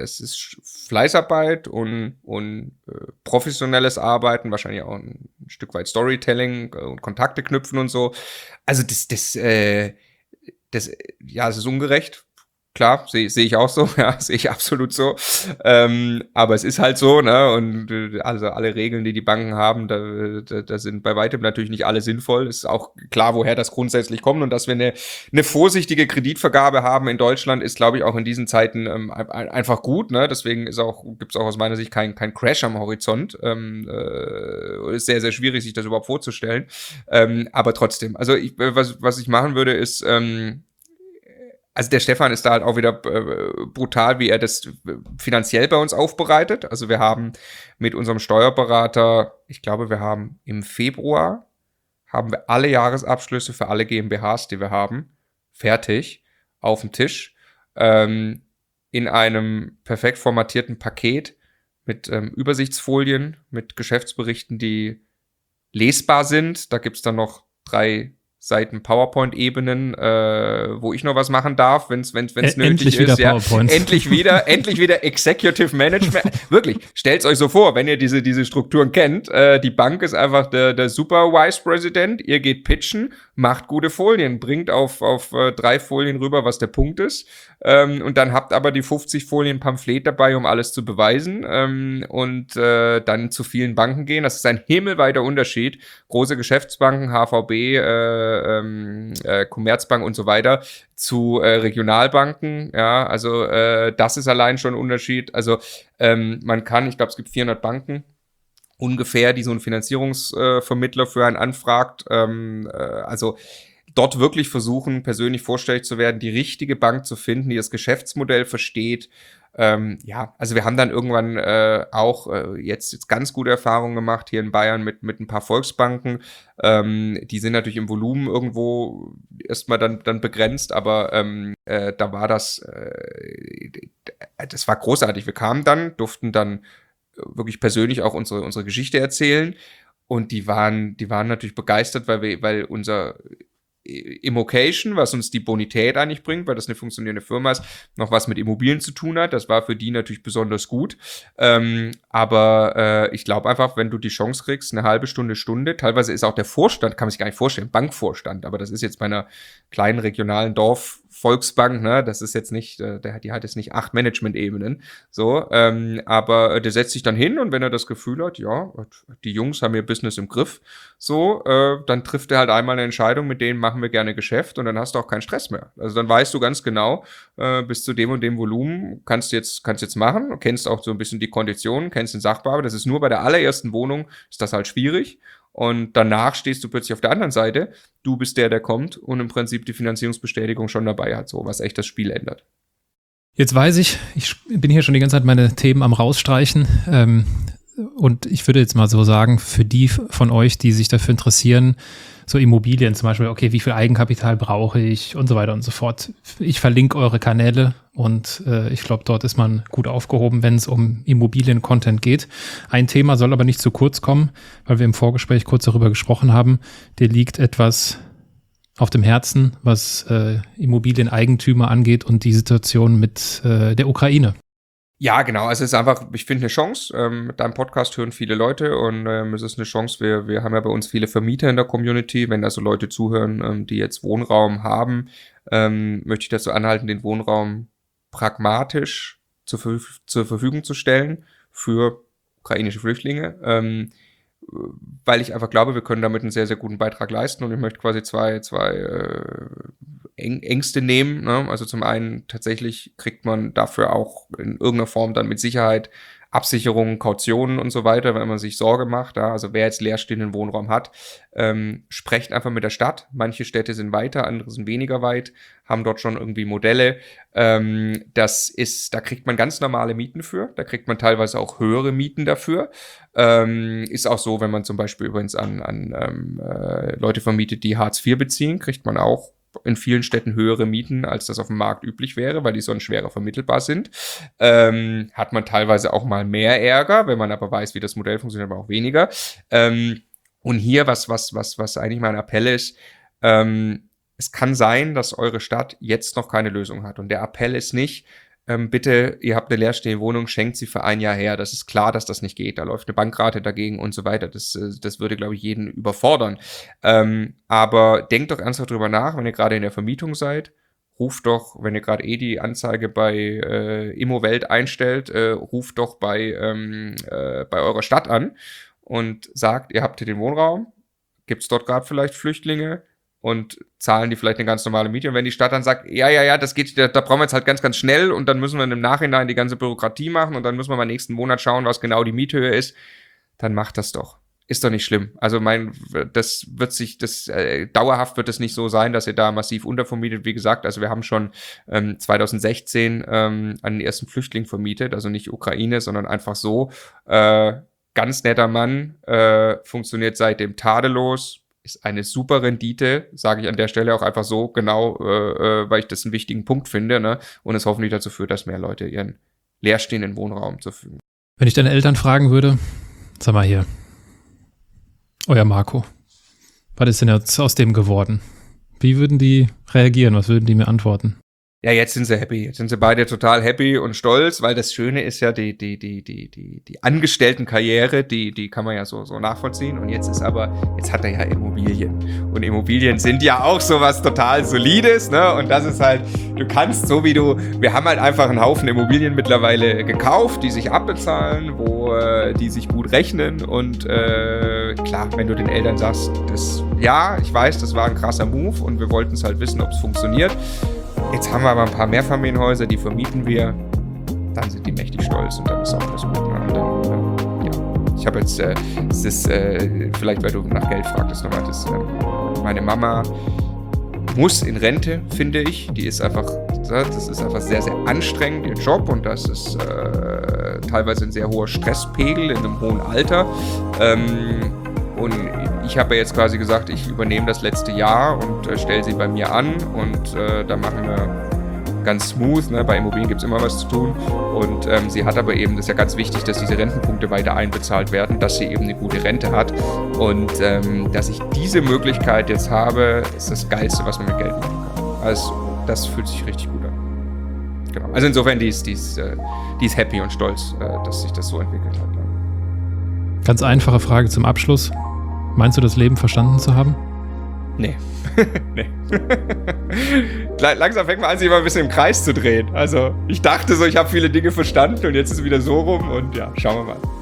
Fleißarbeit und professionelles Arbeiten, wahrscheinlich auch ein Stück weit Storytelling und Kontakte knüpfen und so. Also das es ist ungerecht. Klar, sehe ich auch so, ja, sehe ich absolut so. Aber es ist halt so, ne? Und also alle Regeln, die Banken haben, da sind bei weitem natürlich nicht alle sinnvoll. Ist auch klar, woher das grundsätzlich kommt und dass wir eine vorsichtige Kreditvergabe haben in Deutschland, ist, glaube ich, auch in diesen Zeiten einfach gut, ne? Deswegen gibt's auch aus meiner Sicht kein Crash am Horizont. Ist sehr, sehr schwierig, sich das überhaupt vorzustellen. Aber trotzdem, also was ich machen würde, ist also der Stefan ist da halt auch wieder brutal, wie er das finanziell bei uns aufbereitet. Also wir haben mit unserem Steuerberater, ich glaube, wir haben im Februar alle Jahresabschlüsse für alle GmbHs, die wir haben, fertig auf dem Tisch, in einem perfekt formatierten Paket mit Übersichtsfolien, mit Geschäftsberichten, die lesbar sind. Da gibt's dann noch 3 Seiten PowerPoint-Ebenen, wo ich noch was machen darf, wenn es nötig ist. Ja, endlich wieder Executive Management. Wirklich, stellt's euch so vor, wenn ihr diese Strukturen kennt. Die Bank ist einfach der Super Vice President. Ihr geht pitchen, macht gute Folien, bringt auf 3 Folien rüber, was der Punkt ist. Und dann habt aber die 50 Folien Pamphlet dabei, um alles zu beweisen. Und dann zu vielen Banken gehen. Das ist ein himmelweiter Unterschied. Große Geschäftsbanken, HVB, Commerzbank und so weiter zu Regionalbanken, ja, also das ist allein schon ein Unterschied. Also man kann, ich glaube, es gibt 400 Banken ungefähr, die so einen Finanzierungsvermittler für einen anfragt, also dort wirklich versuchen, persönlich vorstellig zu werden, die richtige Bank zu finden, die das Geschäftsmodell versteht. Also wir haben dann irgendwann auch jetzt ganz gute Erfahrungen gemacht hier in Bayern mit ein paar Volksbanken. Die sind natürlich im Volumen irgendwo erstmal dann begrenzt, aber da war das war großartig. Wir kamen dann, durften dann wirklich persönlich auch unsere Geschichte erzählen und die waren natürlich begeistert, weil unser Immocation, was uns die Bonität eigentlich bringt, weil das eine funktionierende Firma ist, noch was mit Immobilien zu tun hat. Das war für die natürlich besonders gut. Aber ich glaube einfach, wenn du die Chance kriegst, eine halbe Stunde, teilweise ist auch der Vorstand, kann man sich gar nicht vorstellen, Bankvorstand, aber das ist jetzt bei einer kleinen regionalen Volksbank, ne, das ist jetzt nicht, die hat jetzt nicht 8 Management-Ebenen, so, aber der setzt sich dann hin und wenn er das Gefühl hat, ja, die Jungs haben ihr Business im Griff, so, dann trifft er halt einmal eine Entscheidung, mit denen machen wir gerne Geschäft und dann hast du auch keinen Stress mehr. Also dann weißt du ganz genau, bis zu dem und dem Volumen kannst jetzt machen, du kennst auch so ein bisschen die Konditionen, kennst den Sachbearbeiter, das ist nur bei der allerersten Wohnung, ist das halt schwierig. und danach stehst du plötzlich auf der anderen Seite. Du bist der kommt und im Prinzip die Finanzierungsbestätigung schon dabei hat, so was echt das Spiel ändert. Jetzt weiß ich bin hier schon die ganze Zeit meine Themen am rausstreichen. Und ich würde jetzt mal so sagen, für die von euch, die sich dafür interessieren, so Immobilien zum Beispiel, okay, wie viel Eigenkapital brauche ich und so weiter und so fort. Ich verlinke eure Kanäle und ich glaube, dort ist man gut aufgehoben, wenn es um Immobilien-Content geht. Ein Thema soll aber nicht zu kurz kommen, weil wir im Vorgespräch kurz darüber gesprochen haben. Dir liegt etwas auf dem Herzen, was Immobilieneigentümer angeht und die Situation mit der Ukraine. Ja, genau. Also es ist einfach, ich finde, eine Chance. Mit deinem Podcast hören viele Leute und es ist eine Chance. Wir haben ja bei uns viele Vermieter in der Community. Wenn da so Leute zuhören, die jetzt Wohnraum haben, möchte ich dazu anhalten, den Wohnraum pragmatisch zur Verfügung zu stellen für ukrainische Flüchtlinge. Weil ich einfach glaube, wir können damit einen sehr, sehr guten Beitrag leisten und ich möchte quasi zwei Ängste nehmen. Ne? Also zum einen tatsächlich kriegt man dafür auch in irgendeiner Form dann mit Sicherheit Absicherungen, Kautionen und so weiter, wenn man sich Sorge macht. Ja? Also wer jetzt leerstehenden Wohnraum hat, sprecht einfach mit der Stadt. Manche Städte sind weiter, andere sind weniger weit, haben dort schon irgendwie Modelle. Da kriegt man ganz normale Mieten für. Da kriegt man teilweise auch höhere Mieten dafür. Ist auch so, wenn man zum Beispiel übrigens an Leute vermietet, die Hartz IV beziehen, kriegt man auch in vielen Städten höhere Mieten, als das auf dem Markt üblich wäre, weil die sonst schwerer vermittelbar sind. Hat man teilweise auch mal mehr Ärger, wenn man aber weiß, wie das Modell funktioniert, aber auch weniger. Und hier, was eigentlich mein Appell ist, es kann sein, dass eure Stadt jetzt noch keine Lösung hat. Und der Appell ist nicht, bitte, ihr habt eine leerstehende Wohnung, schenkt sie für ein Jahr her. Das ist klar, dass das nicht geht. Da läuft eine Bankrate dagegen und so weiter. Das würde, glaube ich, jeden überfordern. Aber denkt doch ernsthaft drüber nach, wenn ihr gerade in der Vermietung seid. Ruft doch, wenn ihr gerade die Anzeige bei Immowelt einstellt, ruft doch bei eurer Stadt an und sagt, ihr habt hier den Wohnraum. Gibt es dort gerade vielleicht Flüchtlinge? Und zahlen die vielleicht eine ganz normale Miete. Und wenn die Stadt dann sagt, ja, das geht, da brauchen wir jetzt halt ganz, ganz schnell und dann müssen wir im Nachhinein die ganze Bürokratie machen und dann müssen wir mal nächsten Monat schauen, was genau die Miethöhe ist, dann macht das doch. Ist doch nicht schlimm. Also dauerhaft wird es nicht so sein, dass ihr da massiv untervermietet. Wie gesagt, also wir haben schon 2016 einen ersten Flüchtling vermietet, also nicht Ukraine, sondern einfach so. Ganz netter Mann, funktioniert seitdem tadellos. Ist eine super Rendite, sage ich an der Stelle auch einfach so, genau, weil ich das einen wichtigen Punkt finde, ne? Und es hoffentlich dazu führt, dass mehr Leute ihren leerstehenden Wohnraum zur Verfügung. Wenn ich deine Eltern fragen würde, sag mal hier, euer Marco, was ist denn jetzt aus dem geworden? Wie würden die reagieren? Was würden die mir antworten? Ja, jetzt sind sie happy. Jetzt sind sie beide total happy und stolz, weil das Schöne ist ja die Angestelltenkarriere, die kann man ja so nachvollziehen. Und jetzt hat er ja Immobilien. Und Immobilien sind ja auch sowas total Solides, ne? Und das ist halt, wir haben halt einfach einen Haufen Immobilien mittlerweile gekauft, die sich abbezahlen, wo die sich gut rechnen. Und klar, wenn du den Eltern sagst, ich weiß, das war ein krasser Move und wir wollten es halt wissen, ob es funktioniert. Jetzt haben wir aber ein paar Mehrfamilienhäuser, die vermieten wir. Dann sind die mächtig stolz und dann ist auch alles gut. Und dann, ich habe jetzt, vielleicht weil du nach Geld fragtest, nochmal, meine Mama muss in Rente, finde ich. Das ist einfach sehr, sehr anstrengend, ihr Job. Und das ist teilweise ein sehr hoher Stresspegel in einem hohen Alter. Und ich habe ja jetzt quasi gesagt, ich übernehme das letzte Jahr und stelle sie bei mir an und da machen wir ganz smooth, ne? Bei Immobilien gibt es immer was zu tun und sie hat aber eben, das ist ja ganz wichtig, dass diese Rentenpunkte weiter einbezahlt werden, dass sie eben eine gute Rente hat und dass ich diese Möglichkeit jetzt habe, ist das Geilste, was man mit Geld machen kann. Also das fühlt sich richtig gut an. Genau. Also insofern, die ist happy und stolz, dass sich das so entwickelt hat. Ganz einfache Frage zum Abschluss. Meinst du, das Leben verstanden zu haben? Nee. Nee. Langsam fängt man an, sich immer ein bisschen im Kreis zu drehen. Also, ich dachte so, ich habe viele Dinge verstanden und jetzt ist es wieder so rum und ja, schauen wir mal.